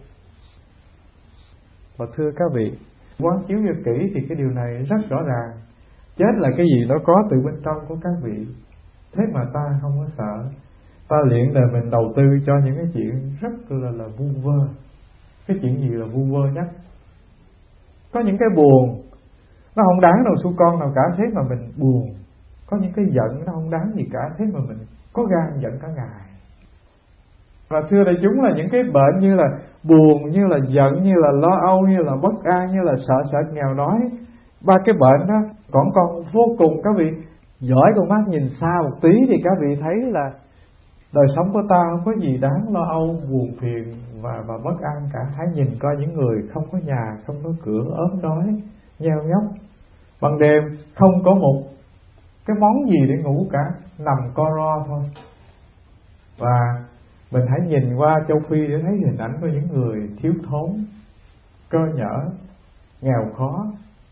[SPEAKER 2] Và thưa các vị, quán chiếu cho kỹ thì cái điều này rất rõ ràng. Chết là cái gì nó có từ bên trong của các vị, thế mà ta không có sợ. Ta luyện đời mình đầu tư cho những cái chuyện rất là vu vơ. Cái chuyện gì là vu vơ nhất? Có những cái buồn nó không đáng đâu xu con nào cả, thế mà mình buồn. Có những cái giận nó không đáng gì cả, thế mà mình có gan giận cả ngày. Và thưa đại chúng là những cái bệnh như là buồn, như là giận, như là lo âu, như là bất an, như là sợ sệt, nghèo đói, ba cái bệnh đó còn vô cùng. Các vị giỏi con mắt nhìn xa một tí thì các vị thấy là đời sống của ta không có gì đáng lo âu, buồn phiền và bất an cả. Hãy nhìn coi những người không có nhà, không có cửa, ốm đói, nheo nhóc, ban đêm không có một cái món gì để ngủ cả, nằm co ro thôi. Và mình hãy nhìn qua châu Phi để thấy hình ảnh của những người thiếu thốn, cơ nhở, nghèo khó,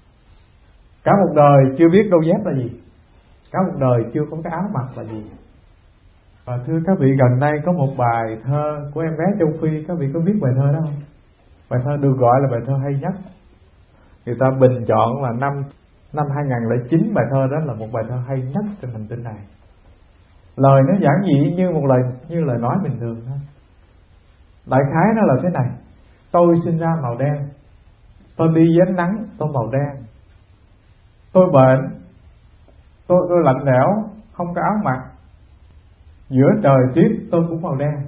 [SPEAKER 2] cả một đời chưa biết đôi dép là gì, cả một đời chưa có cái áo mặc là gì. Và thưa các vị, gần đây có một bài thơ của em bé châu Phi, các vị có biết bài thơ đó không? Bài thơ được gọi là bài thơ hay nhất. Người ta bình chọn là năm 2009 bài thơ đó là một bài thơ hay nhất trên hành tinh này. Lời nó giản dị như lời nói bình thường thôi. Đại khái nó là thế này: tôi sinh ra màu đen, tôi đi dưới ánh nắng tôi màu đen, tôi bệnh, tôi lạnh lẽo không có áo mặc, giữa trời tuyết tôi cũng màu đen,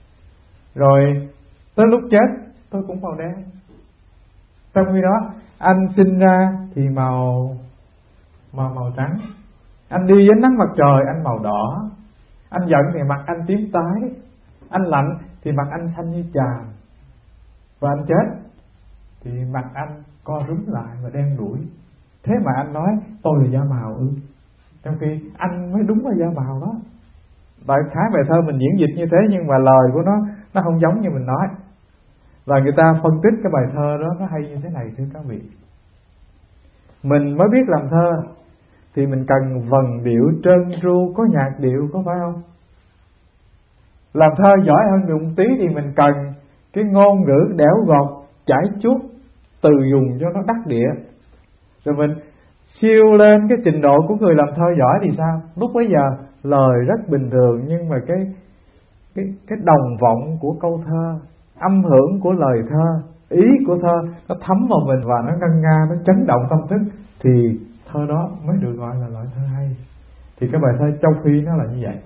[SPEAKER 2] rồi tới lúc chết tôi cũng màu đen. Trong khi đó anh sinh ra thì màu trắng, anh đi dưới nắng mặt trời anh màu đỏ, anh giận thì mặt anh tím tái, anh lạnh thì mặt anh xanh như chàm, và anh chết thì mặt anh co rúm lại và đen đủi. Thế mà anh nói tôi là da màu ư? Trong khi anh mới đúng là da màu đó. Đại khái bài thơ mình diễn dịch như thế, nhưng mà lời của nó không giống như mình nói. Và người ta phân tích cái bài thơ đó nó hay như thế này thưa các vị. Mình mới biết làm thơ thì mình cần vần điệu trơn tru, có nhạc điệu, có phải không? Làm thơ giỏi hơn được một tí thì mình cần cái ngôn ngữ đẽo gọt, chải chuốt, từ dùng cho nó đắc địa. Rồi mình siêu lên cái trình độ của người làm thơ giỏi thì sao? Lúc bấy giờ lời rất bình thường, nhưng mà cái đồng vọng của câu thơ, âm hưởng của lời thơ, ý của thơ nó thấm vào mình và nó ngân nga, nó chấn động tâm thức, thì thơ đó mới được gọi là loại thơ hay. Thì cái bài thơ châu Phi nó là như vậy.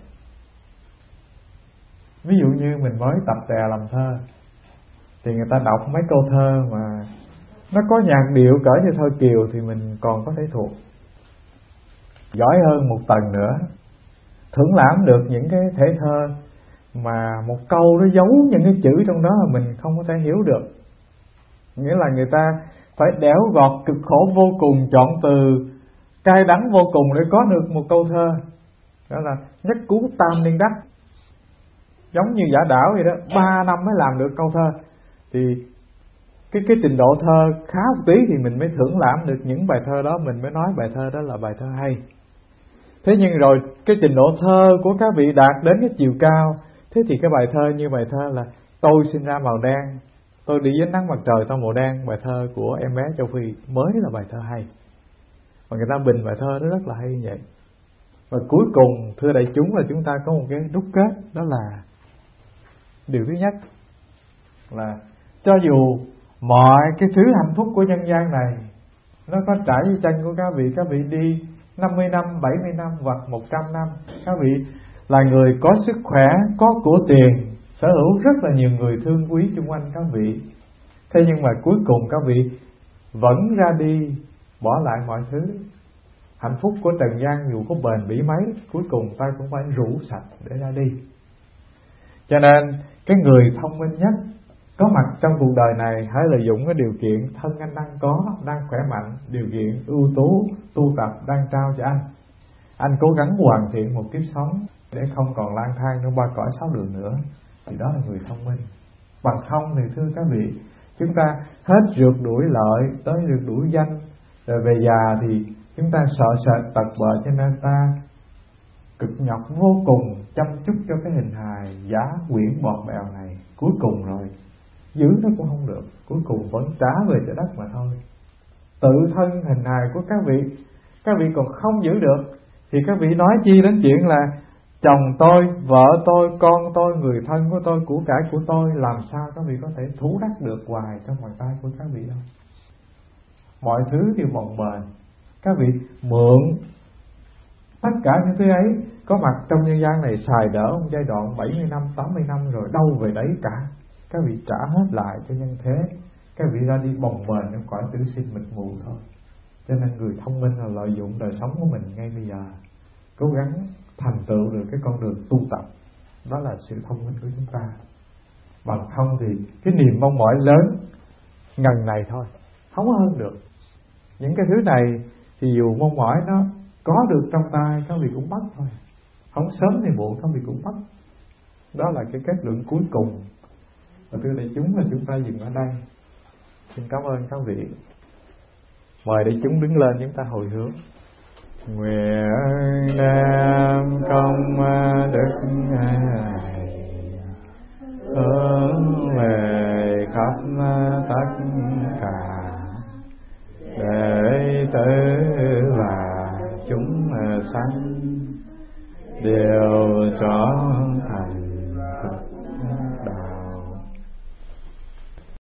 [SPEAKER 2] Ví dụ như mình mới tập tè làm thơ thì người ta đọc mấy câu thơ mà nó có nhạc điệu cỡ như thơ Kiều thì mình còn có thể thuộc. Giỏi hơn một tầng nữa, thưởng lãm được những cái thể thơ mà một câu nó giấu những cái chữ trong đó mà mình không có thể hiểu được. Nghĩa là người ta phải đẽo gọt cực khổ vô cùng, chọn từ cay đắng vô cùng để có được một câu thơ. Đó là nhất cú tam niên đắc. Giống như giả đảo vậy đó, 3 năm mới làm được câu thơ. Thì cái trình độ thơ khá một tí thì mình mới thưởng lãm được những bài thơ đó, mình mới nói bài thơ đó là bài thơ hay. Thế nhưng rồi cái trình độ thơ của các vị đạt đến cái chiều cao, thế thì cái bài thơ như bài thơ là tôi sinh ra màu đen, tôi đi dưới nắng mặt trời tôi màu đen, bài thơ của em bé châu Phi mới là bài thơ hay. Và người ta bình bài thơ đó rất là hay như vậy. Và cuối cùng thưa đại chúng là chúng ta có một cái đúc kết, đó là điều thứ nhất là cho dù mọi cái thứ hạnh phúc của nhân gian này nó có trải dưới chân của các vị đi 50 năm, 70 năm hoặc 100 năm, các vị là người có sức khỏe, có của tiền, sở hữu rất là nhiều người thương quý xung quanh các vị. Thế nhưng mà cuối cùng các vị vẫn ra đi, bỏ lại mọi thứ. Hạnh phúc của trần gian dù có bền bỉ mấy, cuối cùng ta cũng phải rũ sạch để ra đi. Cho nên cái người thông minh nhất có mặt trong cuộc đời này, hãy lợi dụng cái điều kiện thân anh đang có, đang khỏe mạnh, điều kiện ưu tú tu tập đang trao cho anh. Anh cố gắng hoàn thiện một kiếp sống để không còn lang thang trong ba cõi sáu đường nữa, thì đó là người thông minh. Bằng không thì thưa các vị, chúng ta hết rượt đuổi lợi tới rượt đuổi danh, rồi về già thì chúng ta sợ sệt tật bợ, cho nên ta cực nhọc vô cùng chăm chút cho cái hình hài giả quyển bọt bèo này. Cuối cùng rồi giữ nó cũng không được, cuối cùng vẫn trả về trái đất mà thôi. Tự thân hình hài của các vị còn không giữ được, thì các vị nói chi đến chuyện là chồng tôi, vợ tôi, con tôi, người thân của tôi, của cải của tôi, làm sao các vị có thể thú đắc được hoài trong bàn tay của các vị đâu. Mọi thứ đều bồng bềnh. Các vị mượn tất cả những thứ ấy có mặt trong nhân gian này xài đỡ một giai đoạn 70 năm, 80 năm rồi đâu về đấy cả. Các vị trả hết lại cho nhân thế, các vị ra đi bồng bềnh trong cõi tử sinh mịt mù thôi. Cho nên người thông minh là lợi dụng đời sống của mình ngay bây giờ, cố gắng thành tựu được cái con đường tu tập. Đó là sự thông minh của chúng ta. Bằng không thì cái niềm mong mỏi lớn ngần này thôi, không có hơn được. Những cái thứ này thì dù mong mỏi nó có được trong tay, các vị cũng mất thôi. Không sớm thì muộn các vị cũng mất. Đó là cái kết luận cuối cùng. Và thưa đại chúng là chúng ta dừng ở đây. Xin cảm ơn các vị. Mời đại chúng đứng lên, chúng ta hồi hướng. Nguyện đem công đức